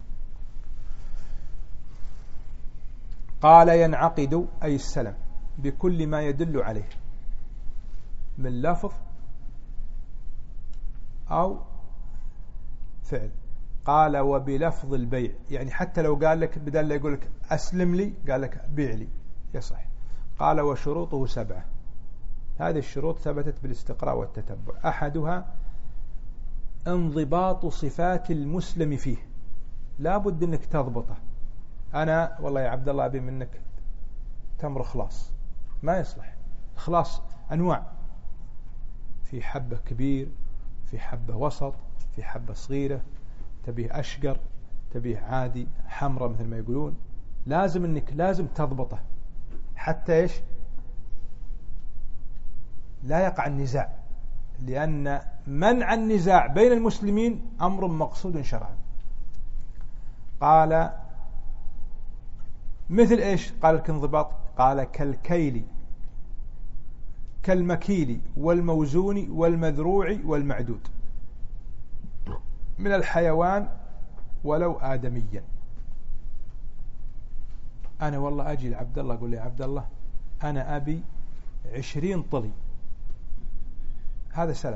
قال: ينعقد أي السلم بكل ما يدل عليه من لفظ أو فعل. قال: وبلفظ البيع، يعني حتى لو قال لك بدل لا يقول لك أسلم لي قال لك بيع لي يصح. قال: وشروطه سبعة. هذه الشروط ثبتت بالاستقراء والتتبع. أحدها انضباط صفات المسلم فيه، لا بد أنك تضبطه. أنا والله يا عبد الله أبي منك تمر خلاص، ما يصلح. خلاص أنواع، في حبة كبير، في حبة وسط، في حبة صغيرة، تبيه أشقر، تبيه عادي، حمرة مثل ما يقولون. لازم أنك لازم تضبطه حتى إيش لا يقع النزاع، لأن منع النزاع بين المسلمين أمر مقصود شرعا. قال: مثل إيش؟ قال لك انضباط. قال: كالكيل كالمكيل والموزون والمذروع والمعدود من الحيوان ولو آدميا. أنا والله أجي لعبد الله أقول لي يا عبد الله أنا أبي عشرين طلي، هذا سلم.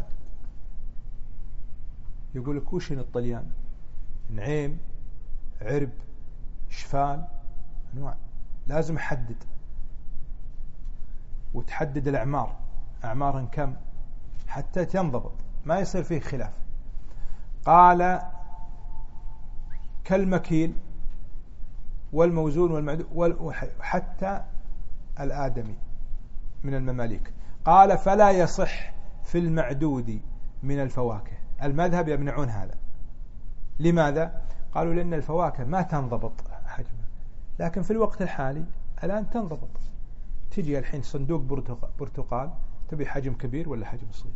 يقول لك وش الطليان؟ نعيم، عرب، شفال، أنواع. لازم أحدد وتحدد الأعمار، أعمارهم كم حتى تنضبط ما يصير فيه خلاف. قال: كالمكيل والموزون والمعدود حتى الآدمي من المماليك. قال: فلا يصح في المعدود من الفواكه. المذهب يمنعون هذا. لماذا؟ قالوا لأن الفواكه ما تنضبط حجمها، لكن في الوقت الحالي الآن تنضبط. تجي الحين صندوق برتقال تبي حجم كبير ولا حجم صغير.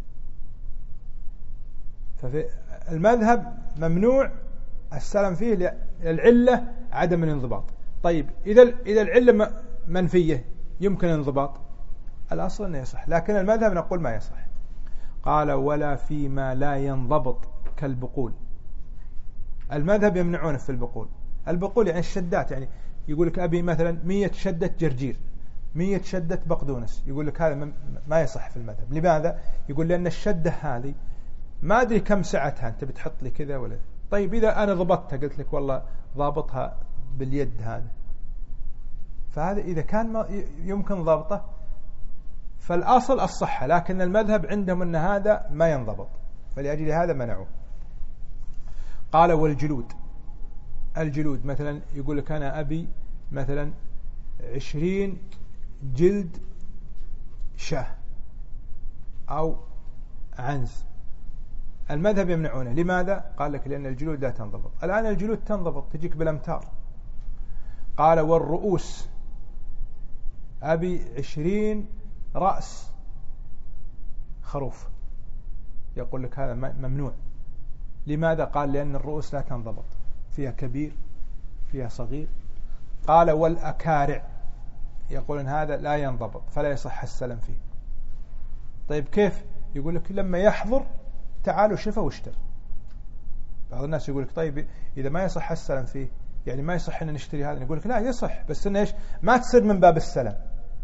ففي المذهب ممنوع السلم فيه العلة عدم الانضباط. طيب إذا إذا العلة منفية يمكن الانضباط، الأصل أنه يصح، لكن المذهب نقول ما يصح. قال: ولا فيما لا ينضبط كالبقول. المذهب يمنعونه في البقول. البقول يعني الشدات، يعني يقول لك أبي مثلا مية شدة جرجير، مية شدة بقدونس، يقول لك هذا ما يصح في المذهب. لماذا؟ يقول لأن الشدة هذه ما أدري كم سعتها، أنت بتحط لي كذا ولا. طيب إذا أنا ضبطتها قلت لك والله ضابطها باليد هذا، فهذا إذا كان يمكن ضبطه فالأصل الصحة، لكن المذهب عندهم أن هذا ما ينضبط، فلأجل هذا منعوه. قال: والجلود. الجلود مثلا يقول لك أنا أبي مثلا عشرين جلد شاه أو عنز. المذهب يمنعونه. لماذا؟ قال لك لأن الجلود لا تنضبط. الآن الجلود تنضبط، تجيك بالأمتار. قال والرؤوس، أبي عشرين رأس خروف، يقول لك هذا ممنوع. لماذا؟ قال لأن الرؤوس لا تنضبط، فيها كبير فيها صغير. قال والأكارع، يقول إن هذا لا ينضبط فلا يصح السلم فيه. طيب كيف؟ يقول لك لما يحضر تعالوا شفا واشتر. بعض الناس يقول لك طيب إذا ما يصح السلم فيه يعني ما يصح أن نشتري هذا. يقول لك لا يصح، بس إنه إيش؟ ما تصير من باب السلم،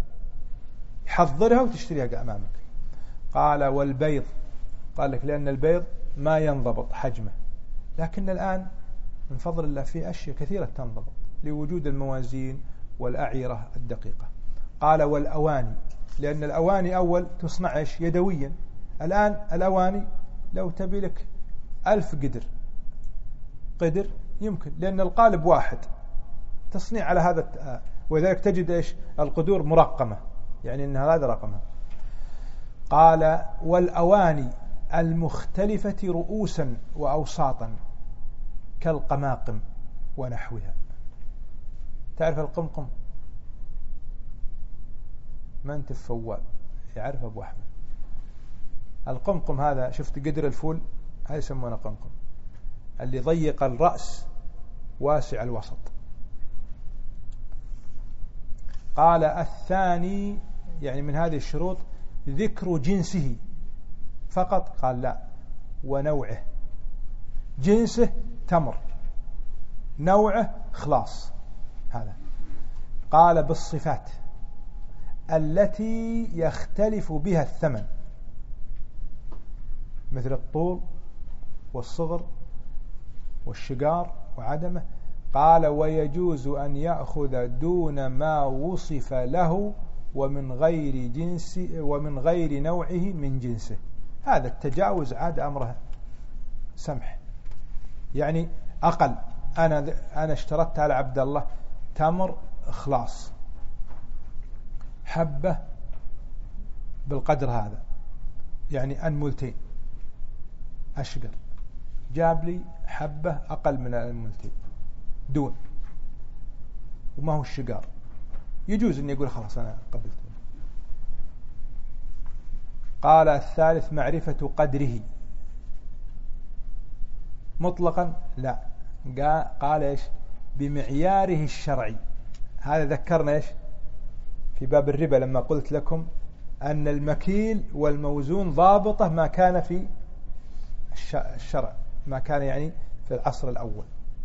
حضرها وتشتريها أمامك. قال والبيض، قال لك لأن البيض ما ينضبط حجمه، لكن الآن من فضل الله في أشياء كثيرة تنضبط لوجود الموازين والأعيرة الدقيقة. قال والأواني، لأن الأواني أول تصنع إيش؟ يدويا. الآن الأواني لو تبي لك ألف قدر قدر يمكن، لأن القالب واحد تصنيع على هذا، وذلك تجد إيش؟ القدور مرقمة، يعني أن هذا رقمها. قال والأواني المختلفة رؤوسا وأوساطا كالقماقم ونحوها. تعرف القمقم؟ ما أنت فوال يعرف أبو أحمد. القمقم هذا شفت قدر الفول، هذا يسمونه قمقم، اللي ضيق الرأس واسع الوسط. قال الثاني، يعني من هذه الشروط ذكر جنسه فقط. قال لا، ونوعه. جنسه تمر، نوعه خلاص. هذا قال بالصفات التي يختلف بها الثمن، مثل الطول والصغر والشقار وعدمه. قال ويجوز أن يأخذ دون ما وصف له ومن غير جنس ومن غير نوعه من جنسه. هذا التجاوز عاد أمره سمح، يعني أقل. أنا أنا اشترطت على عبد الله تمر خلاص حبة بالقدر هذا، يعني أنملتين أشقر، جاب لي حبة أقل من الأنملتين دون، وما هو الشقار، يجوز أن يقول خلاص أنا قبلت. قال الثالث معرفة قدره مطلقا لا، قال إيش؟ بمعياره الشرعي. هذا ذكرنا إيش في باب الربا لما قلت لكم أن المكيل والموزون ضابطة ما كان في الشرع، ما كان يعني في العصر الأول.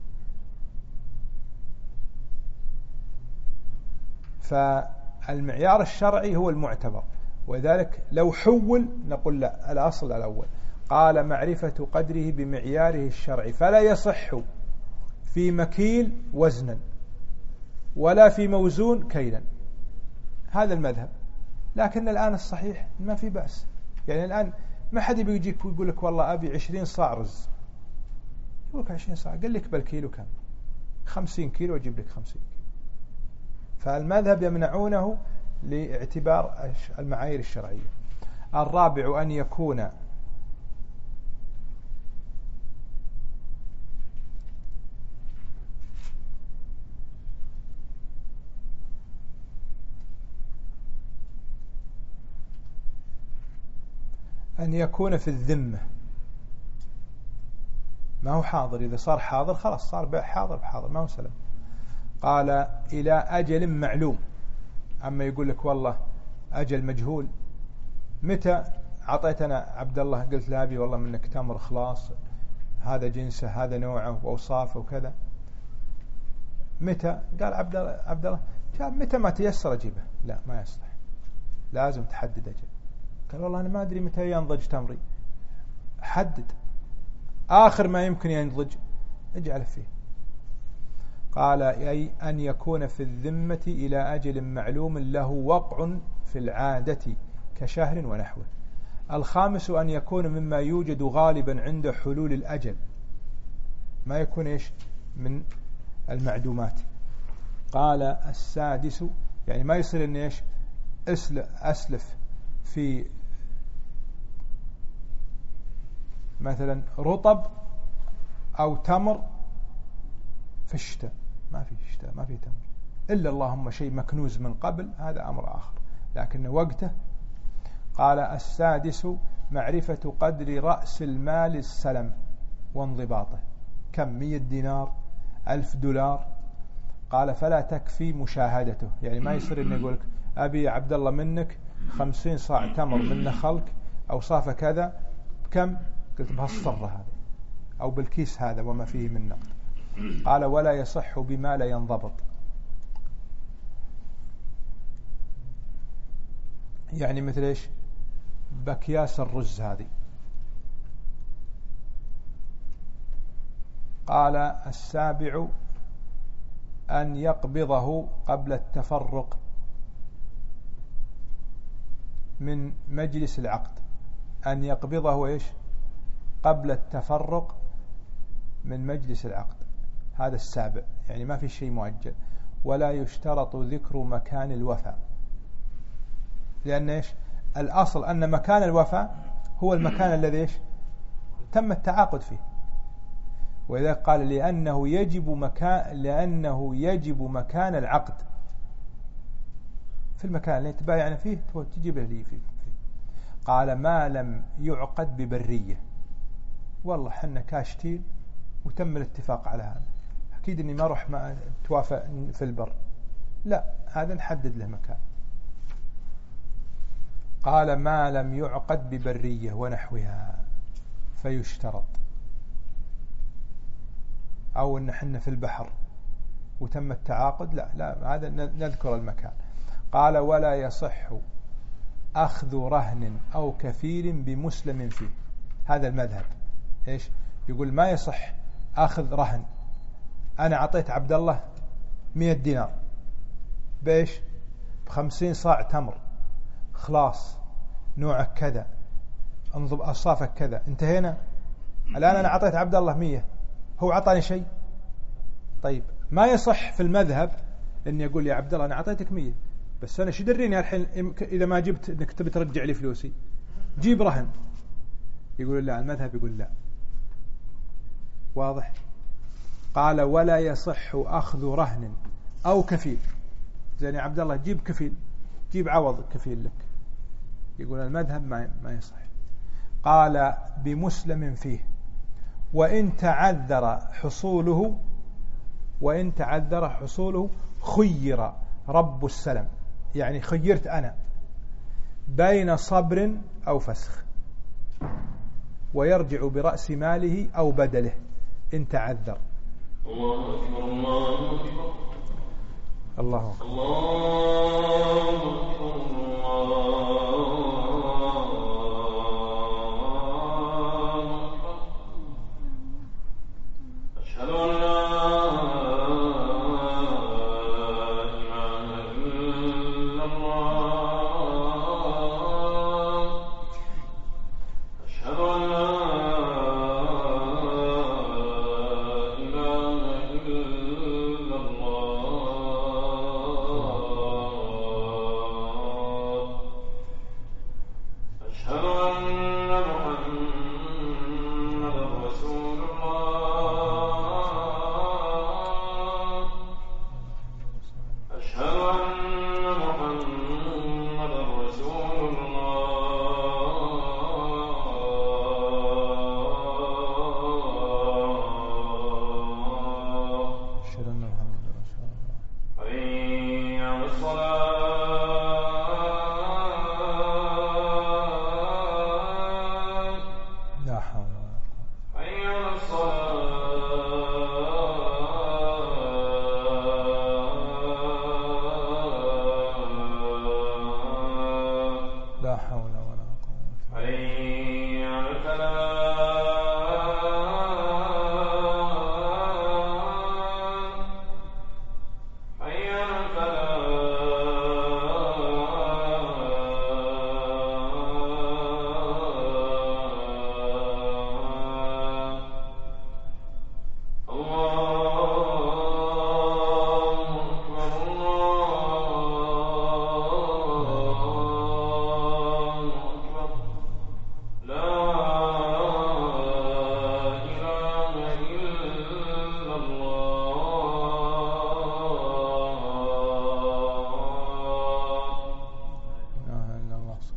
فالمعيار الشرعي هو المعتبر، وذلك لو حول نقول لا، الأصل الأول. قال معرفة قدره بمعياره الشرعي، فلا يصح في مكيل وزنا ولا في موزون كيلا. هذا المذهب. لكن الآن الصحيح ما في بأس، يعني الآن ما حد بيجيك ويقول لك والله أبي عشرين صاع رز، يقول لك عشرين صاع، قال لك بالكيلو كم؟ خمسين كيلو أجيب لك خمسين كيلو. فالمذهب يمنعونه لاعتبار المعايير الشرعية. الرابع أن يكون أن يكون في الذمة، ما هو حاضر. إذا صار حاضر خلاص صار بيع حاضر بحاضر، ما هو سلم. قال إلى أجل معلوم. أما يقول لك والله أجل مجهول، متى عطيتنا عبد الله قلت له أبي والله منك تمر خلاص، هذا جنسه هذا نوعه وأوصافه وكذا، متى؟ قال عبد الله عبد الله متى ما تيسر أجيبه. لا ما يصلح، لازم تحدد أجل. قال والله أنا ما أدري متى ينضج تمري، حدد آخر ما يمكن ينضج اجعل فيه. قال أي أن يكون في الذمة إلى أجل معلوم له وقع في العادة كشهر ونحوه. الخامس أن يكون مما يوجد غالبا عند حلول الأجل، ما يكون إيش من المعدومات. قال السادس يعني ما يصير إن إيش أسلف في مثلا رطب أو تمر في الشتاء، ما في شتاء ما في تمر إلا اللهم شيء مكنوز من قبل، هذا أمر آخر، لكن وقته. قال السادس معرفة قدر رأس المال السلم وانضباطه، كم؟ مية دينار، ألف دولار. قال فلا تكفي مشاهدته، يعني ما يصير إنه يقولك أبي يا عبد الله منك خمسين صاع تمر من نخلك أو صافة كذا، كم؟ قلت بهالصرة هذه أو بالكيس هذا وما فيه من نقد. قال ولا يصح بما لا ينضبط، يعني مثل إيش؟ بأكياس الرز هذه. قال السابع أن يقبضه قبل التفرق من مجلس العقد، أن يقبضه إيش؟ قبل التفرق من مجلس العقد، هذا السابع، يعني ما في شيء مؤجل. ولا يشترط ذكر مكان الوفاء، لأن إيش؟ الأصل أن مكان الوفاء هو المكان الذي إيش؟ تم التعاقد فيه. وإذا قال لأنه يجب مكان لأنه يجب مكان العقد في المكان اللي تبايعنا فيه تجيبه لي فيه. قال ما لم يعقد ببرية، والله حنا كاشتين وتم الاتفاق على هذا، أكيد إني ما أروح ما توافق في البر، لا، هذا نحدد له مكان. قال ما لم يعقد ببرية ونحوها فيشترط، أو إن حنا في البحر وتم التعاقد، لا لا، هذا نذكر المكان. قال ولا يصح أخذ رهن أو كفيل بمسلم فيه، هذا المذهب. إيش يقول؟ ما يصح أخذ رهن، أنا أعطيت عبد الله مئة دينار بإيش؟ بخمسين صاع تمر، خلاص نوعك كذا، انضب أصافك كذا، انتهينا. الآن أنا أعطيت عبد الله مية، هو عطاني شيء، طيب ما يصح في المذهب أن يقول يا عبد الله أنا أعطيتك مية، بس أنا شو دريني الحين إذا ما جبت أنك تبي ترجع لي فلوسي، جيب رهن. يقول لا، المذهب يقول لا. واضح؟ قال ولا يصح أخذ رهن أو كفيل، زين يا عبد الله جيب كفيل، جيب عوض كفيل لك، يقول المذهب ما ما يصح. قال بمسلم فيه، وإن تعذر حصوله وإن تعذر حصوله خير رب السلم، يعني خيرت أنا بين صبر أو فسخ، ويرجع برأس ماله أو بدله إن تعذر. الله أكبر الله أكبر الله أكبر الله أكبر. أشهد أن لا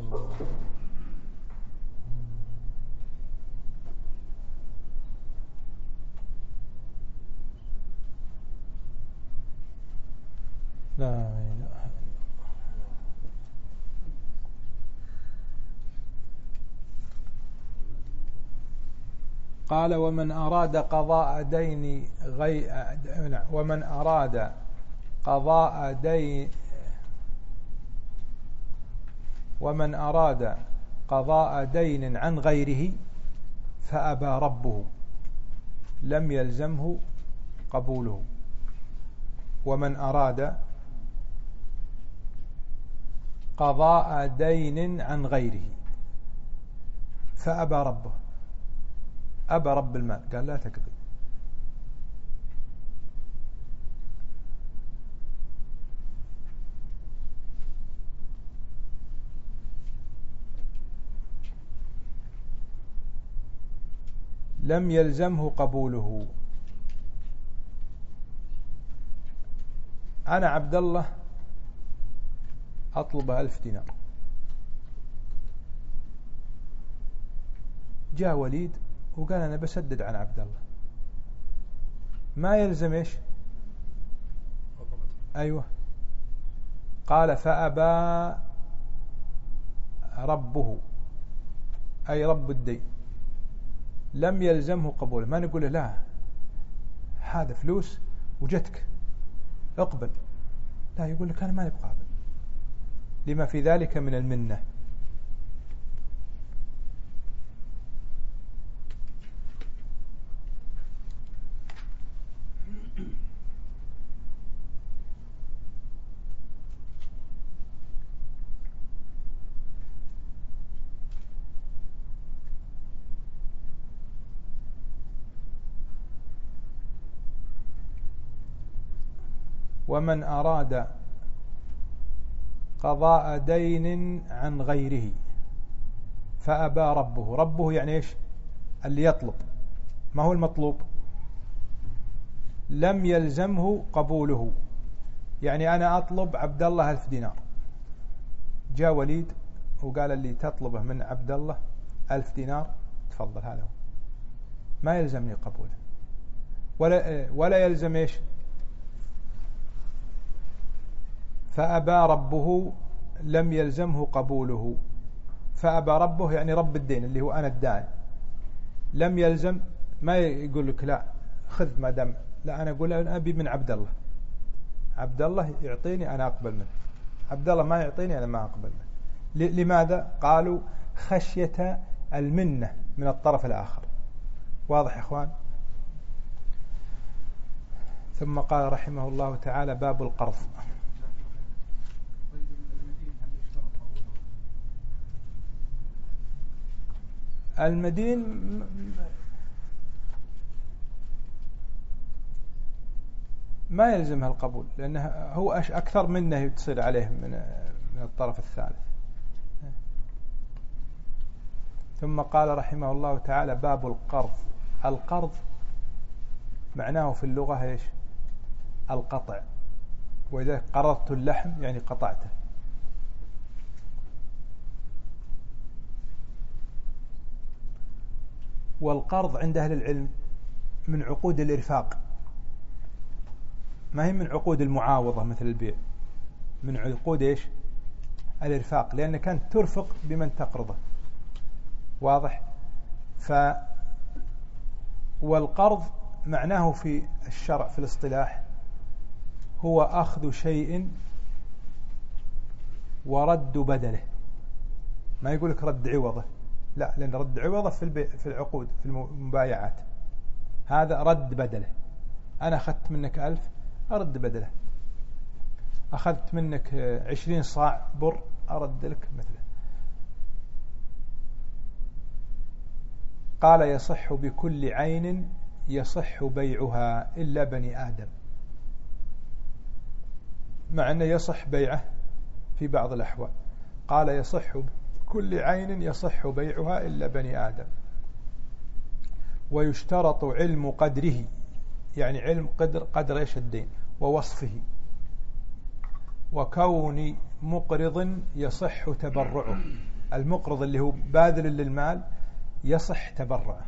لا إله. قال ومن أراد قضاء دين غي... ومن أراد قضاء دين ومن أراد قضاء دين عن غيره فأبى ربه لم يلزمه قبوله. ومن أراد قضاء دين عن غيره فأبى ربه، أبى رب المال قال لا تقضي. لم يلزمه قبوله. أنا عبد الله أطلب ألف دينار، جاء وليد وقال أنا بسدد عن عبد الله، ما يلزم إيش؟ أيوة. قال فأبى ربه أي رب الدين لم يلزمه قبوله. ما نقول له لا هذا فلوس وجتك اقبل، لا، يقول لك أنا ما نقابل لما في ذلك من المنة. ومن أراد قضاء دين عن غيره فأبى ربه. ربه يعني إيش؟ اللي يطلب، ما هو المطلوب. لم يلزمه قبوله، يعني أنا أطلب عبد الله ألف دينار، جاء وليد وقال اللي تطلبه من عبد الله ألف دينار تفضل، هذا هو، ما يلزمني قبوله. ولا, ولا يلزم إيش؟ فأبى ربه لم يلزمه قبوله. فأبى ربه يعني رب الدين اللي هو أنا الداعي، لم يلزم، ما يقول لك لا خذ ما دام، لا، أنا أقول أنا أبي من عبد الله، عبد الله يعطيني أنا أقبل منه، عبد الله ما يعطيني أنا ما أقبل منه. لماذا؟ قالوا خشية المنة من الطرف الآخر. واضح يا أخوان؟ ثم قال رحمه الله تعالى باب القرض. المدين ما يلزمها القبول لأنه هو أكثر منه تصير عليه من من الطرف الثالث. ثم قال رحمه الله تعالى باب القرض. القرض معناه في اللغة إيش؟ القطع، وإذا قرضت اللحم يعني قطعته. والقرض عند أهل العلم من عقود الإرفاق، ما هي من عقود المعاوضة مثل البيع، من عقود إيش؟ الإرفاق، لأن كانت ترفق بمن تقرضه. واضح؟ ف والقرض معناه في الشرع في الاصطلاح هو أخذ شيء ورد بدله، ما يقول لك رد عوضه، لا، لأن رد عوضه في البيع في العقود في المبايعات، هذا رد بدله. أنا أخذت منك ألف أرد بدله، أخذت منك عشرين صاع بر أرد لك مثله. قال يصح بكل عين يصح بيعها إلا بني آدم، مع أنه يصح بيعه في بعض الأحوال. قال يصح بكل عين يصح بيعها إلا بني آدم. ويشترط علم قدره، يعني علم قدر قدر إيش الدين ووصفه، وكون مقرض يصح تبرعه، المقرض اللي هو باذل للمال يصح تبرعه.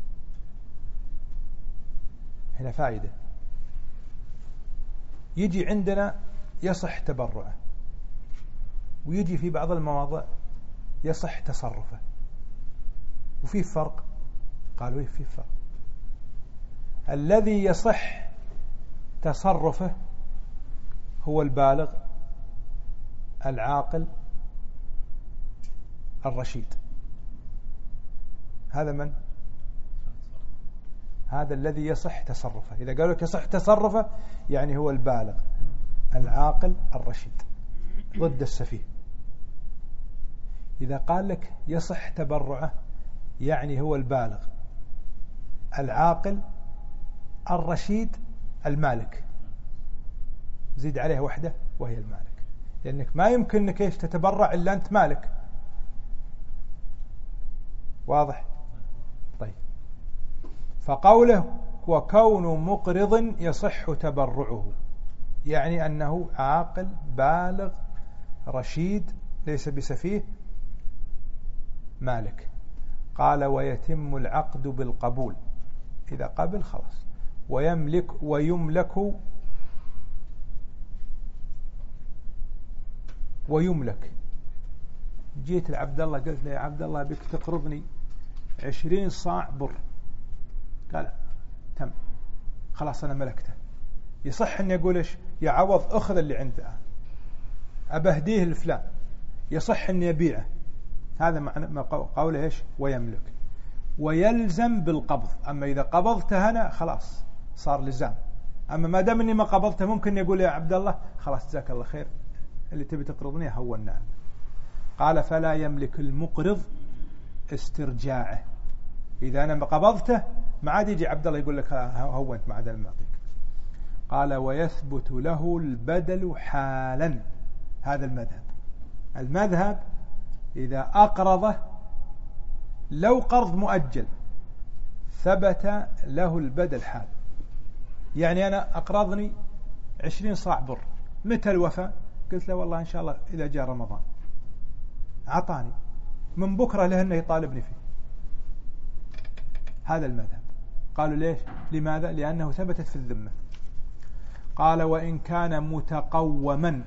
هنا فائدة. يجي عندنا يصح تبرعه، ويجي في بعض المواضع يصح تصرفه، وفي فرق. قالوا في فرق. الذي يصح تصرفه هو البالغ العاقل الرشيد. هذا من؟ هذا الذي يصح تصرفه. إذا قالوا لك يصح تصرفه يعني هو البالغ العاقل الرشيد ضد السفيه. إذا قال لك يصح تبرعه يعني هو البالغ العاقل الرشيد المالك، زيد عليه وحدة وهي المالك، لأنك ما يمكن أنك إيش تتبرع إلا أنت مالك. واضح؟ طيب، فقوله وكون مقرض يصح تبرعه يعني أنه عاقل بالغ رشيد ليس بسفيه مالك. قال ويتم العقد بالقبول، إذا قبل خلاص. ويملك ويملك ويملك جيت لعبد الله قلت له يا عبد الله بك تقرضني عشرين صاع بر، قال تم خلاص أنا ملكته. يصح أن يقول إيش يا عوض أخذ اللي عنده أبهديه لفلان، يصح أن يبيعه. هذا معنى قوله إيش ويملك. ويلزم بالقبض، أما إذا قبضته أنا خلاص صار لزام. أما ما دام أني ما قبضته ممكن يقول يا عبد الله خلاص جزاك الله خير اللي تبي تقرضني هونا. قال فلا يملك المقرض استرجاعه. إذا أنا قبضته ما عاد يجي عبد الله يقول لك هونت ما عاد المعطيك. قال ويثبت له البدل حالا. هذا المذهب. المذهب إذا أقرضه لو قرض مؤجل ثبت له البدل حال. يعني أنا أقرضني عشرين صاع بر، متى الوفاء؟ قلت له والله إن شاء الله إذا جاء رمضان. عطاني من بكرة له أنه يطالبني فيه. هذا المذهب. قالوا ليش؟ لماذا؟ لأنه ثبتت في الذمة. قال وإن كان متقوما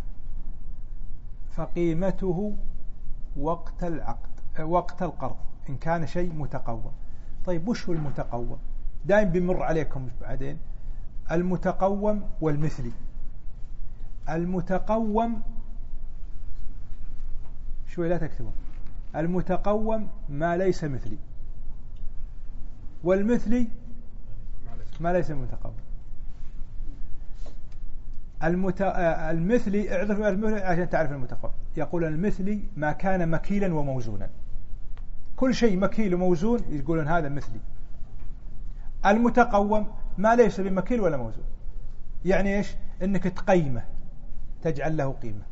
فقيمته وقت العقد وقت القرض إن كان شيء متقوم. طيب وش هو المتقوم؟ دائما بيمر عليكم بعدين المتقوم والمثلي. المتقوم شوي لا تكتبون. المتقوم ما ليس مثلي، والمثلي ما ليس متقوم. المت... المثلي اعرف المثلي عشان تعرف المتقوم. يقول المثلي ما كان مكيلا وموزونا، كل شيء مكيل وموزون يقولون هذا مثلي. المتقوم ما ليس بمكيل ولا موزون، يعني إيش؟ إنك تقيمه تجعل له قيمة.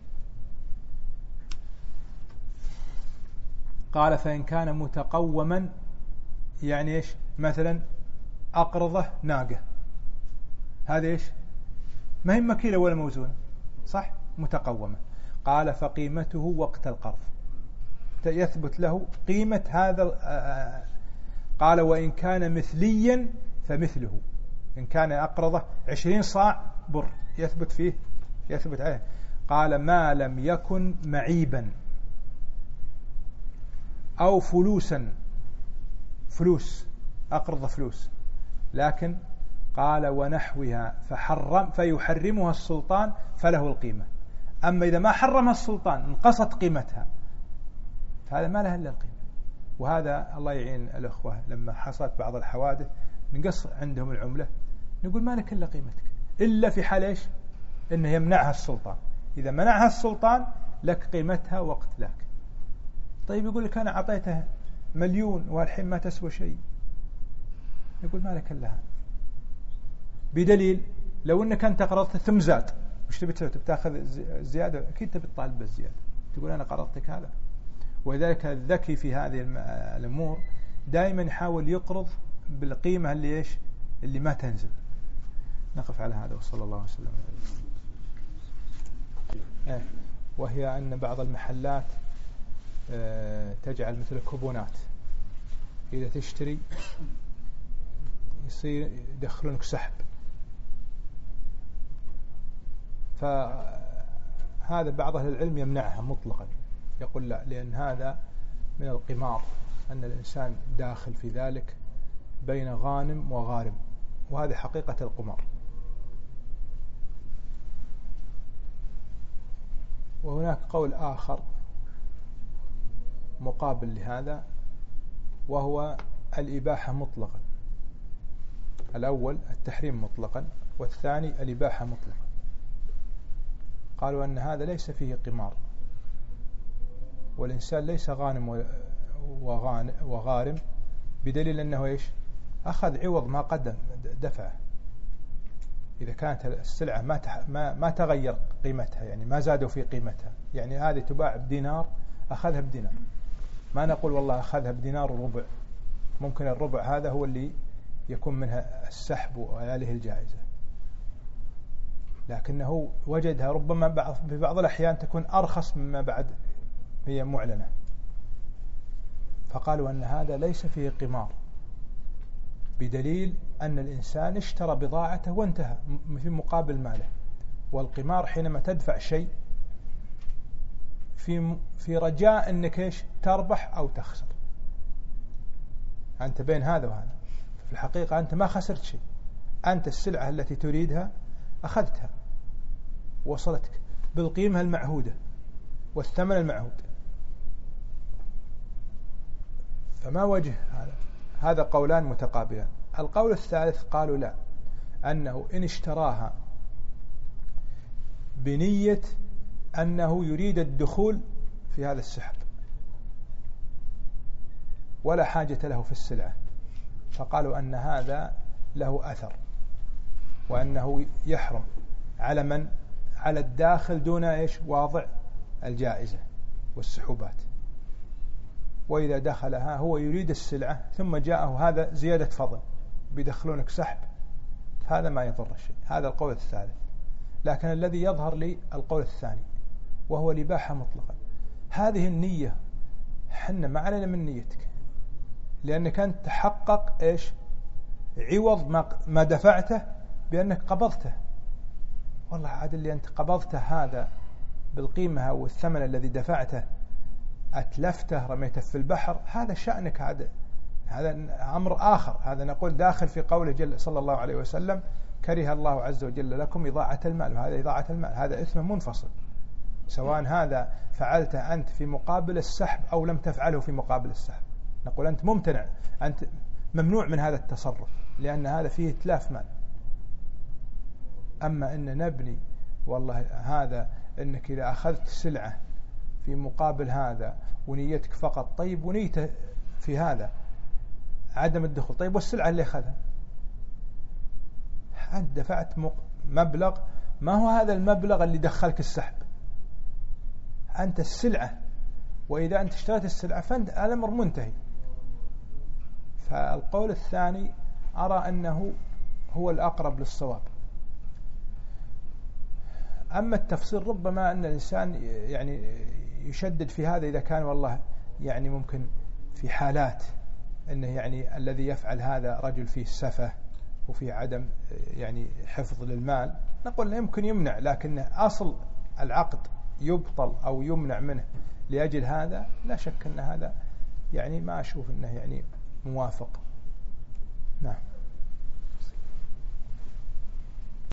قال فإن كان متقوما يعني إيش؟ مثلا أقرضه ناقة، هذا إيش؟ ما هي مكيلة ولا موزونة، صح؟ متقومة. قال فقيمته وقت القرض يثبت له قيمة هذا. قال وإن كان مثليا فمثله. إن كان أقرضه عشرين صاع بر يثبت فيه يثبت عليه. قال ما لم يكن معيبا أو فلوسا، فلوس أقرض فلوس، لكن قال ونحوها فحرم فيحرمها السلطان فله القيمة. أما إذا ما حرمها السلطان انقصت قيمتها فهذا ما لها إلا القيمة. وهذا الله يعين الأخوة لما حصلت بعض الحوادث نقص عندهم العملة نقول ما لك إلا قيمتك، إلا في حال إيش؟ إنه يمنعها السلطان. إذا منعها السلطان لك قيمتها وقت ذاك. طيب يقول لك أنا أعطيتها مليون والحين ما تسوى شيء، يقول ما لك إلا هذا. بدليل لو أنك أنت قرضت ثم زاد وش تبي تسوي؟ تأخذ زيادة؟ أكيد تبي تطالب بالزيادة، تقول أنا قرضتك هذا. ولذلك الذكي في هذه الأمور دائما يحاول يقرض بالقيمة اللي إيش؟ اللي ما تنزل. نقف على هذا وصلى الله وسلم عليه. وهي أن بعض المحلات تجعل مثل الكوبونات إذا تشتري يصير يدخلونك سحب. فهذا بعض أهل العلم يمنعها مطلقا، يقول لا، لأن هذا من القمار، أن الإنسان داخل في ذلك بين غانم وغارم، وهذه حقيقة القمار. وهناك قول آخر مقابل لهذا، وهو الإباحة مطلقا. الأول التحريم مطلقا، والثاني الإباحة مطلقا. قالوا أن هذا ليس فيه قمار، والإنسان ليس غانم وغارم، بدليل أنه إيش؟ أخذ عوض ما قدم دفعه. إذا كانت السلعة ما ما ما تغير قيمتها، يعني ما زادوا في قيمتها، يعني هذه تباع بدينار أخذها بدينار، ما نقول والله أخذها بدينار وربع، ممكن الربع هذا هو اللي يكون منها السحب وآله الجائزة، لكنه وجدها ربما في بعض الأحيان تكون أرخص مما بعد هي معلنة، فقالوا أن هذا ليس فيه قمار، بدليل أن الإنسان اشترى بضاعته وانتهى في مقابل ماله. والقمار حينما تدفع شيء في في رجاء أنك إيش تربح أو تخسر، أنت بين هذا وهذا. في الحقيقة أنت ما خسرت شيء، أنت السلعة التي تريدها أخذتها وصلتك بالقيمة المعهودة والثمن المعهود. فما وجه هذا؟ هذا قولان متقابلان. القول الثالث قالوا لا، أنه إن اشتراها بنية أنه يريد الدخول في هذا السحب ولا حاجة له في السلعة، فقالوا أن هذا له أثر، وأنه يحرم على من؟ على الداخل دون إيش؟ واضع الجائزة والسحوبات. وإذا دخلها هو يريد السلعة ثم جاءه هذا زيادة فضل بيدخلونك سحب، هذا ما يضر الشيء. هذا القول الثالث. لكن الذي يظهر لي القول الثاني، وهو الإباحة مطلقا. هذه النية حنا ما علينا من نيتك، لأنك أنت تحقق إيش؟ عوض ما ما دفعته بأنك قبضته. والله عاد اللي أنت قبضته هذا بالقيمة والثمن الذي دفعته، أتلفته رميته في البحر، هذا شأنك، هذا هذا أمر آخر. هذا نقول داخل في قوله جل صلى الله عليه وسلم: كره الله عز وجل لكم إضاعة المال، وهذا إضاعة المال هذا إثم منفصل، سواء هذا فعلته أنت في مقابل السحب أو لم تفعله في مقابل السحب. نقول أنت ممتنع، أنت ممنوع من هذا التصرف، لأن هذا فيه إتلاف مال. أما أن نبني والله هذا أنك إذا أخذت سلعة في مقابل هذا ونيتك فقط، طيب ونيته في هذا عدم الدخول، طيب والسلعة اللي أخذها أنت دفعت مبلغ ما هو هذا المبلغ اللي دخلك السحب، أنت السلعة، وإذا أنت اشتريت السلعة فأنت الأمر منتهي. فالقول الثاني أرى أنه هو الأقرب للصواب. أما التفصيل ربما أن الإنسان يعني يشدد في هذا إذا كان والله يعني ممكن في حالات أنه يعني الذي يفعل هذا رجل فيه سفة وفي عدم يعني حفظ للمال، نقول يمكن يمنع، لكن أصل العقد يبطل أو يمنع منه لأجل هذا، لا شك أن هذا يعني ما أشوف أنه يعني موافق. نعم.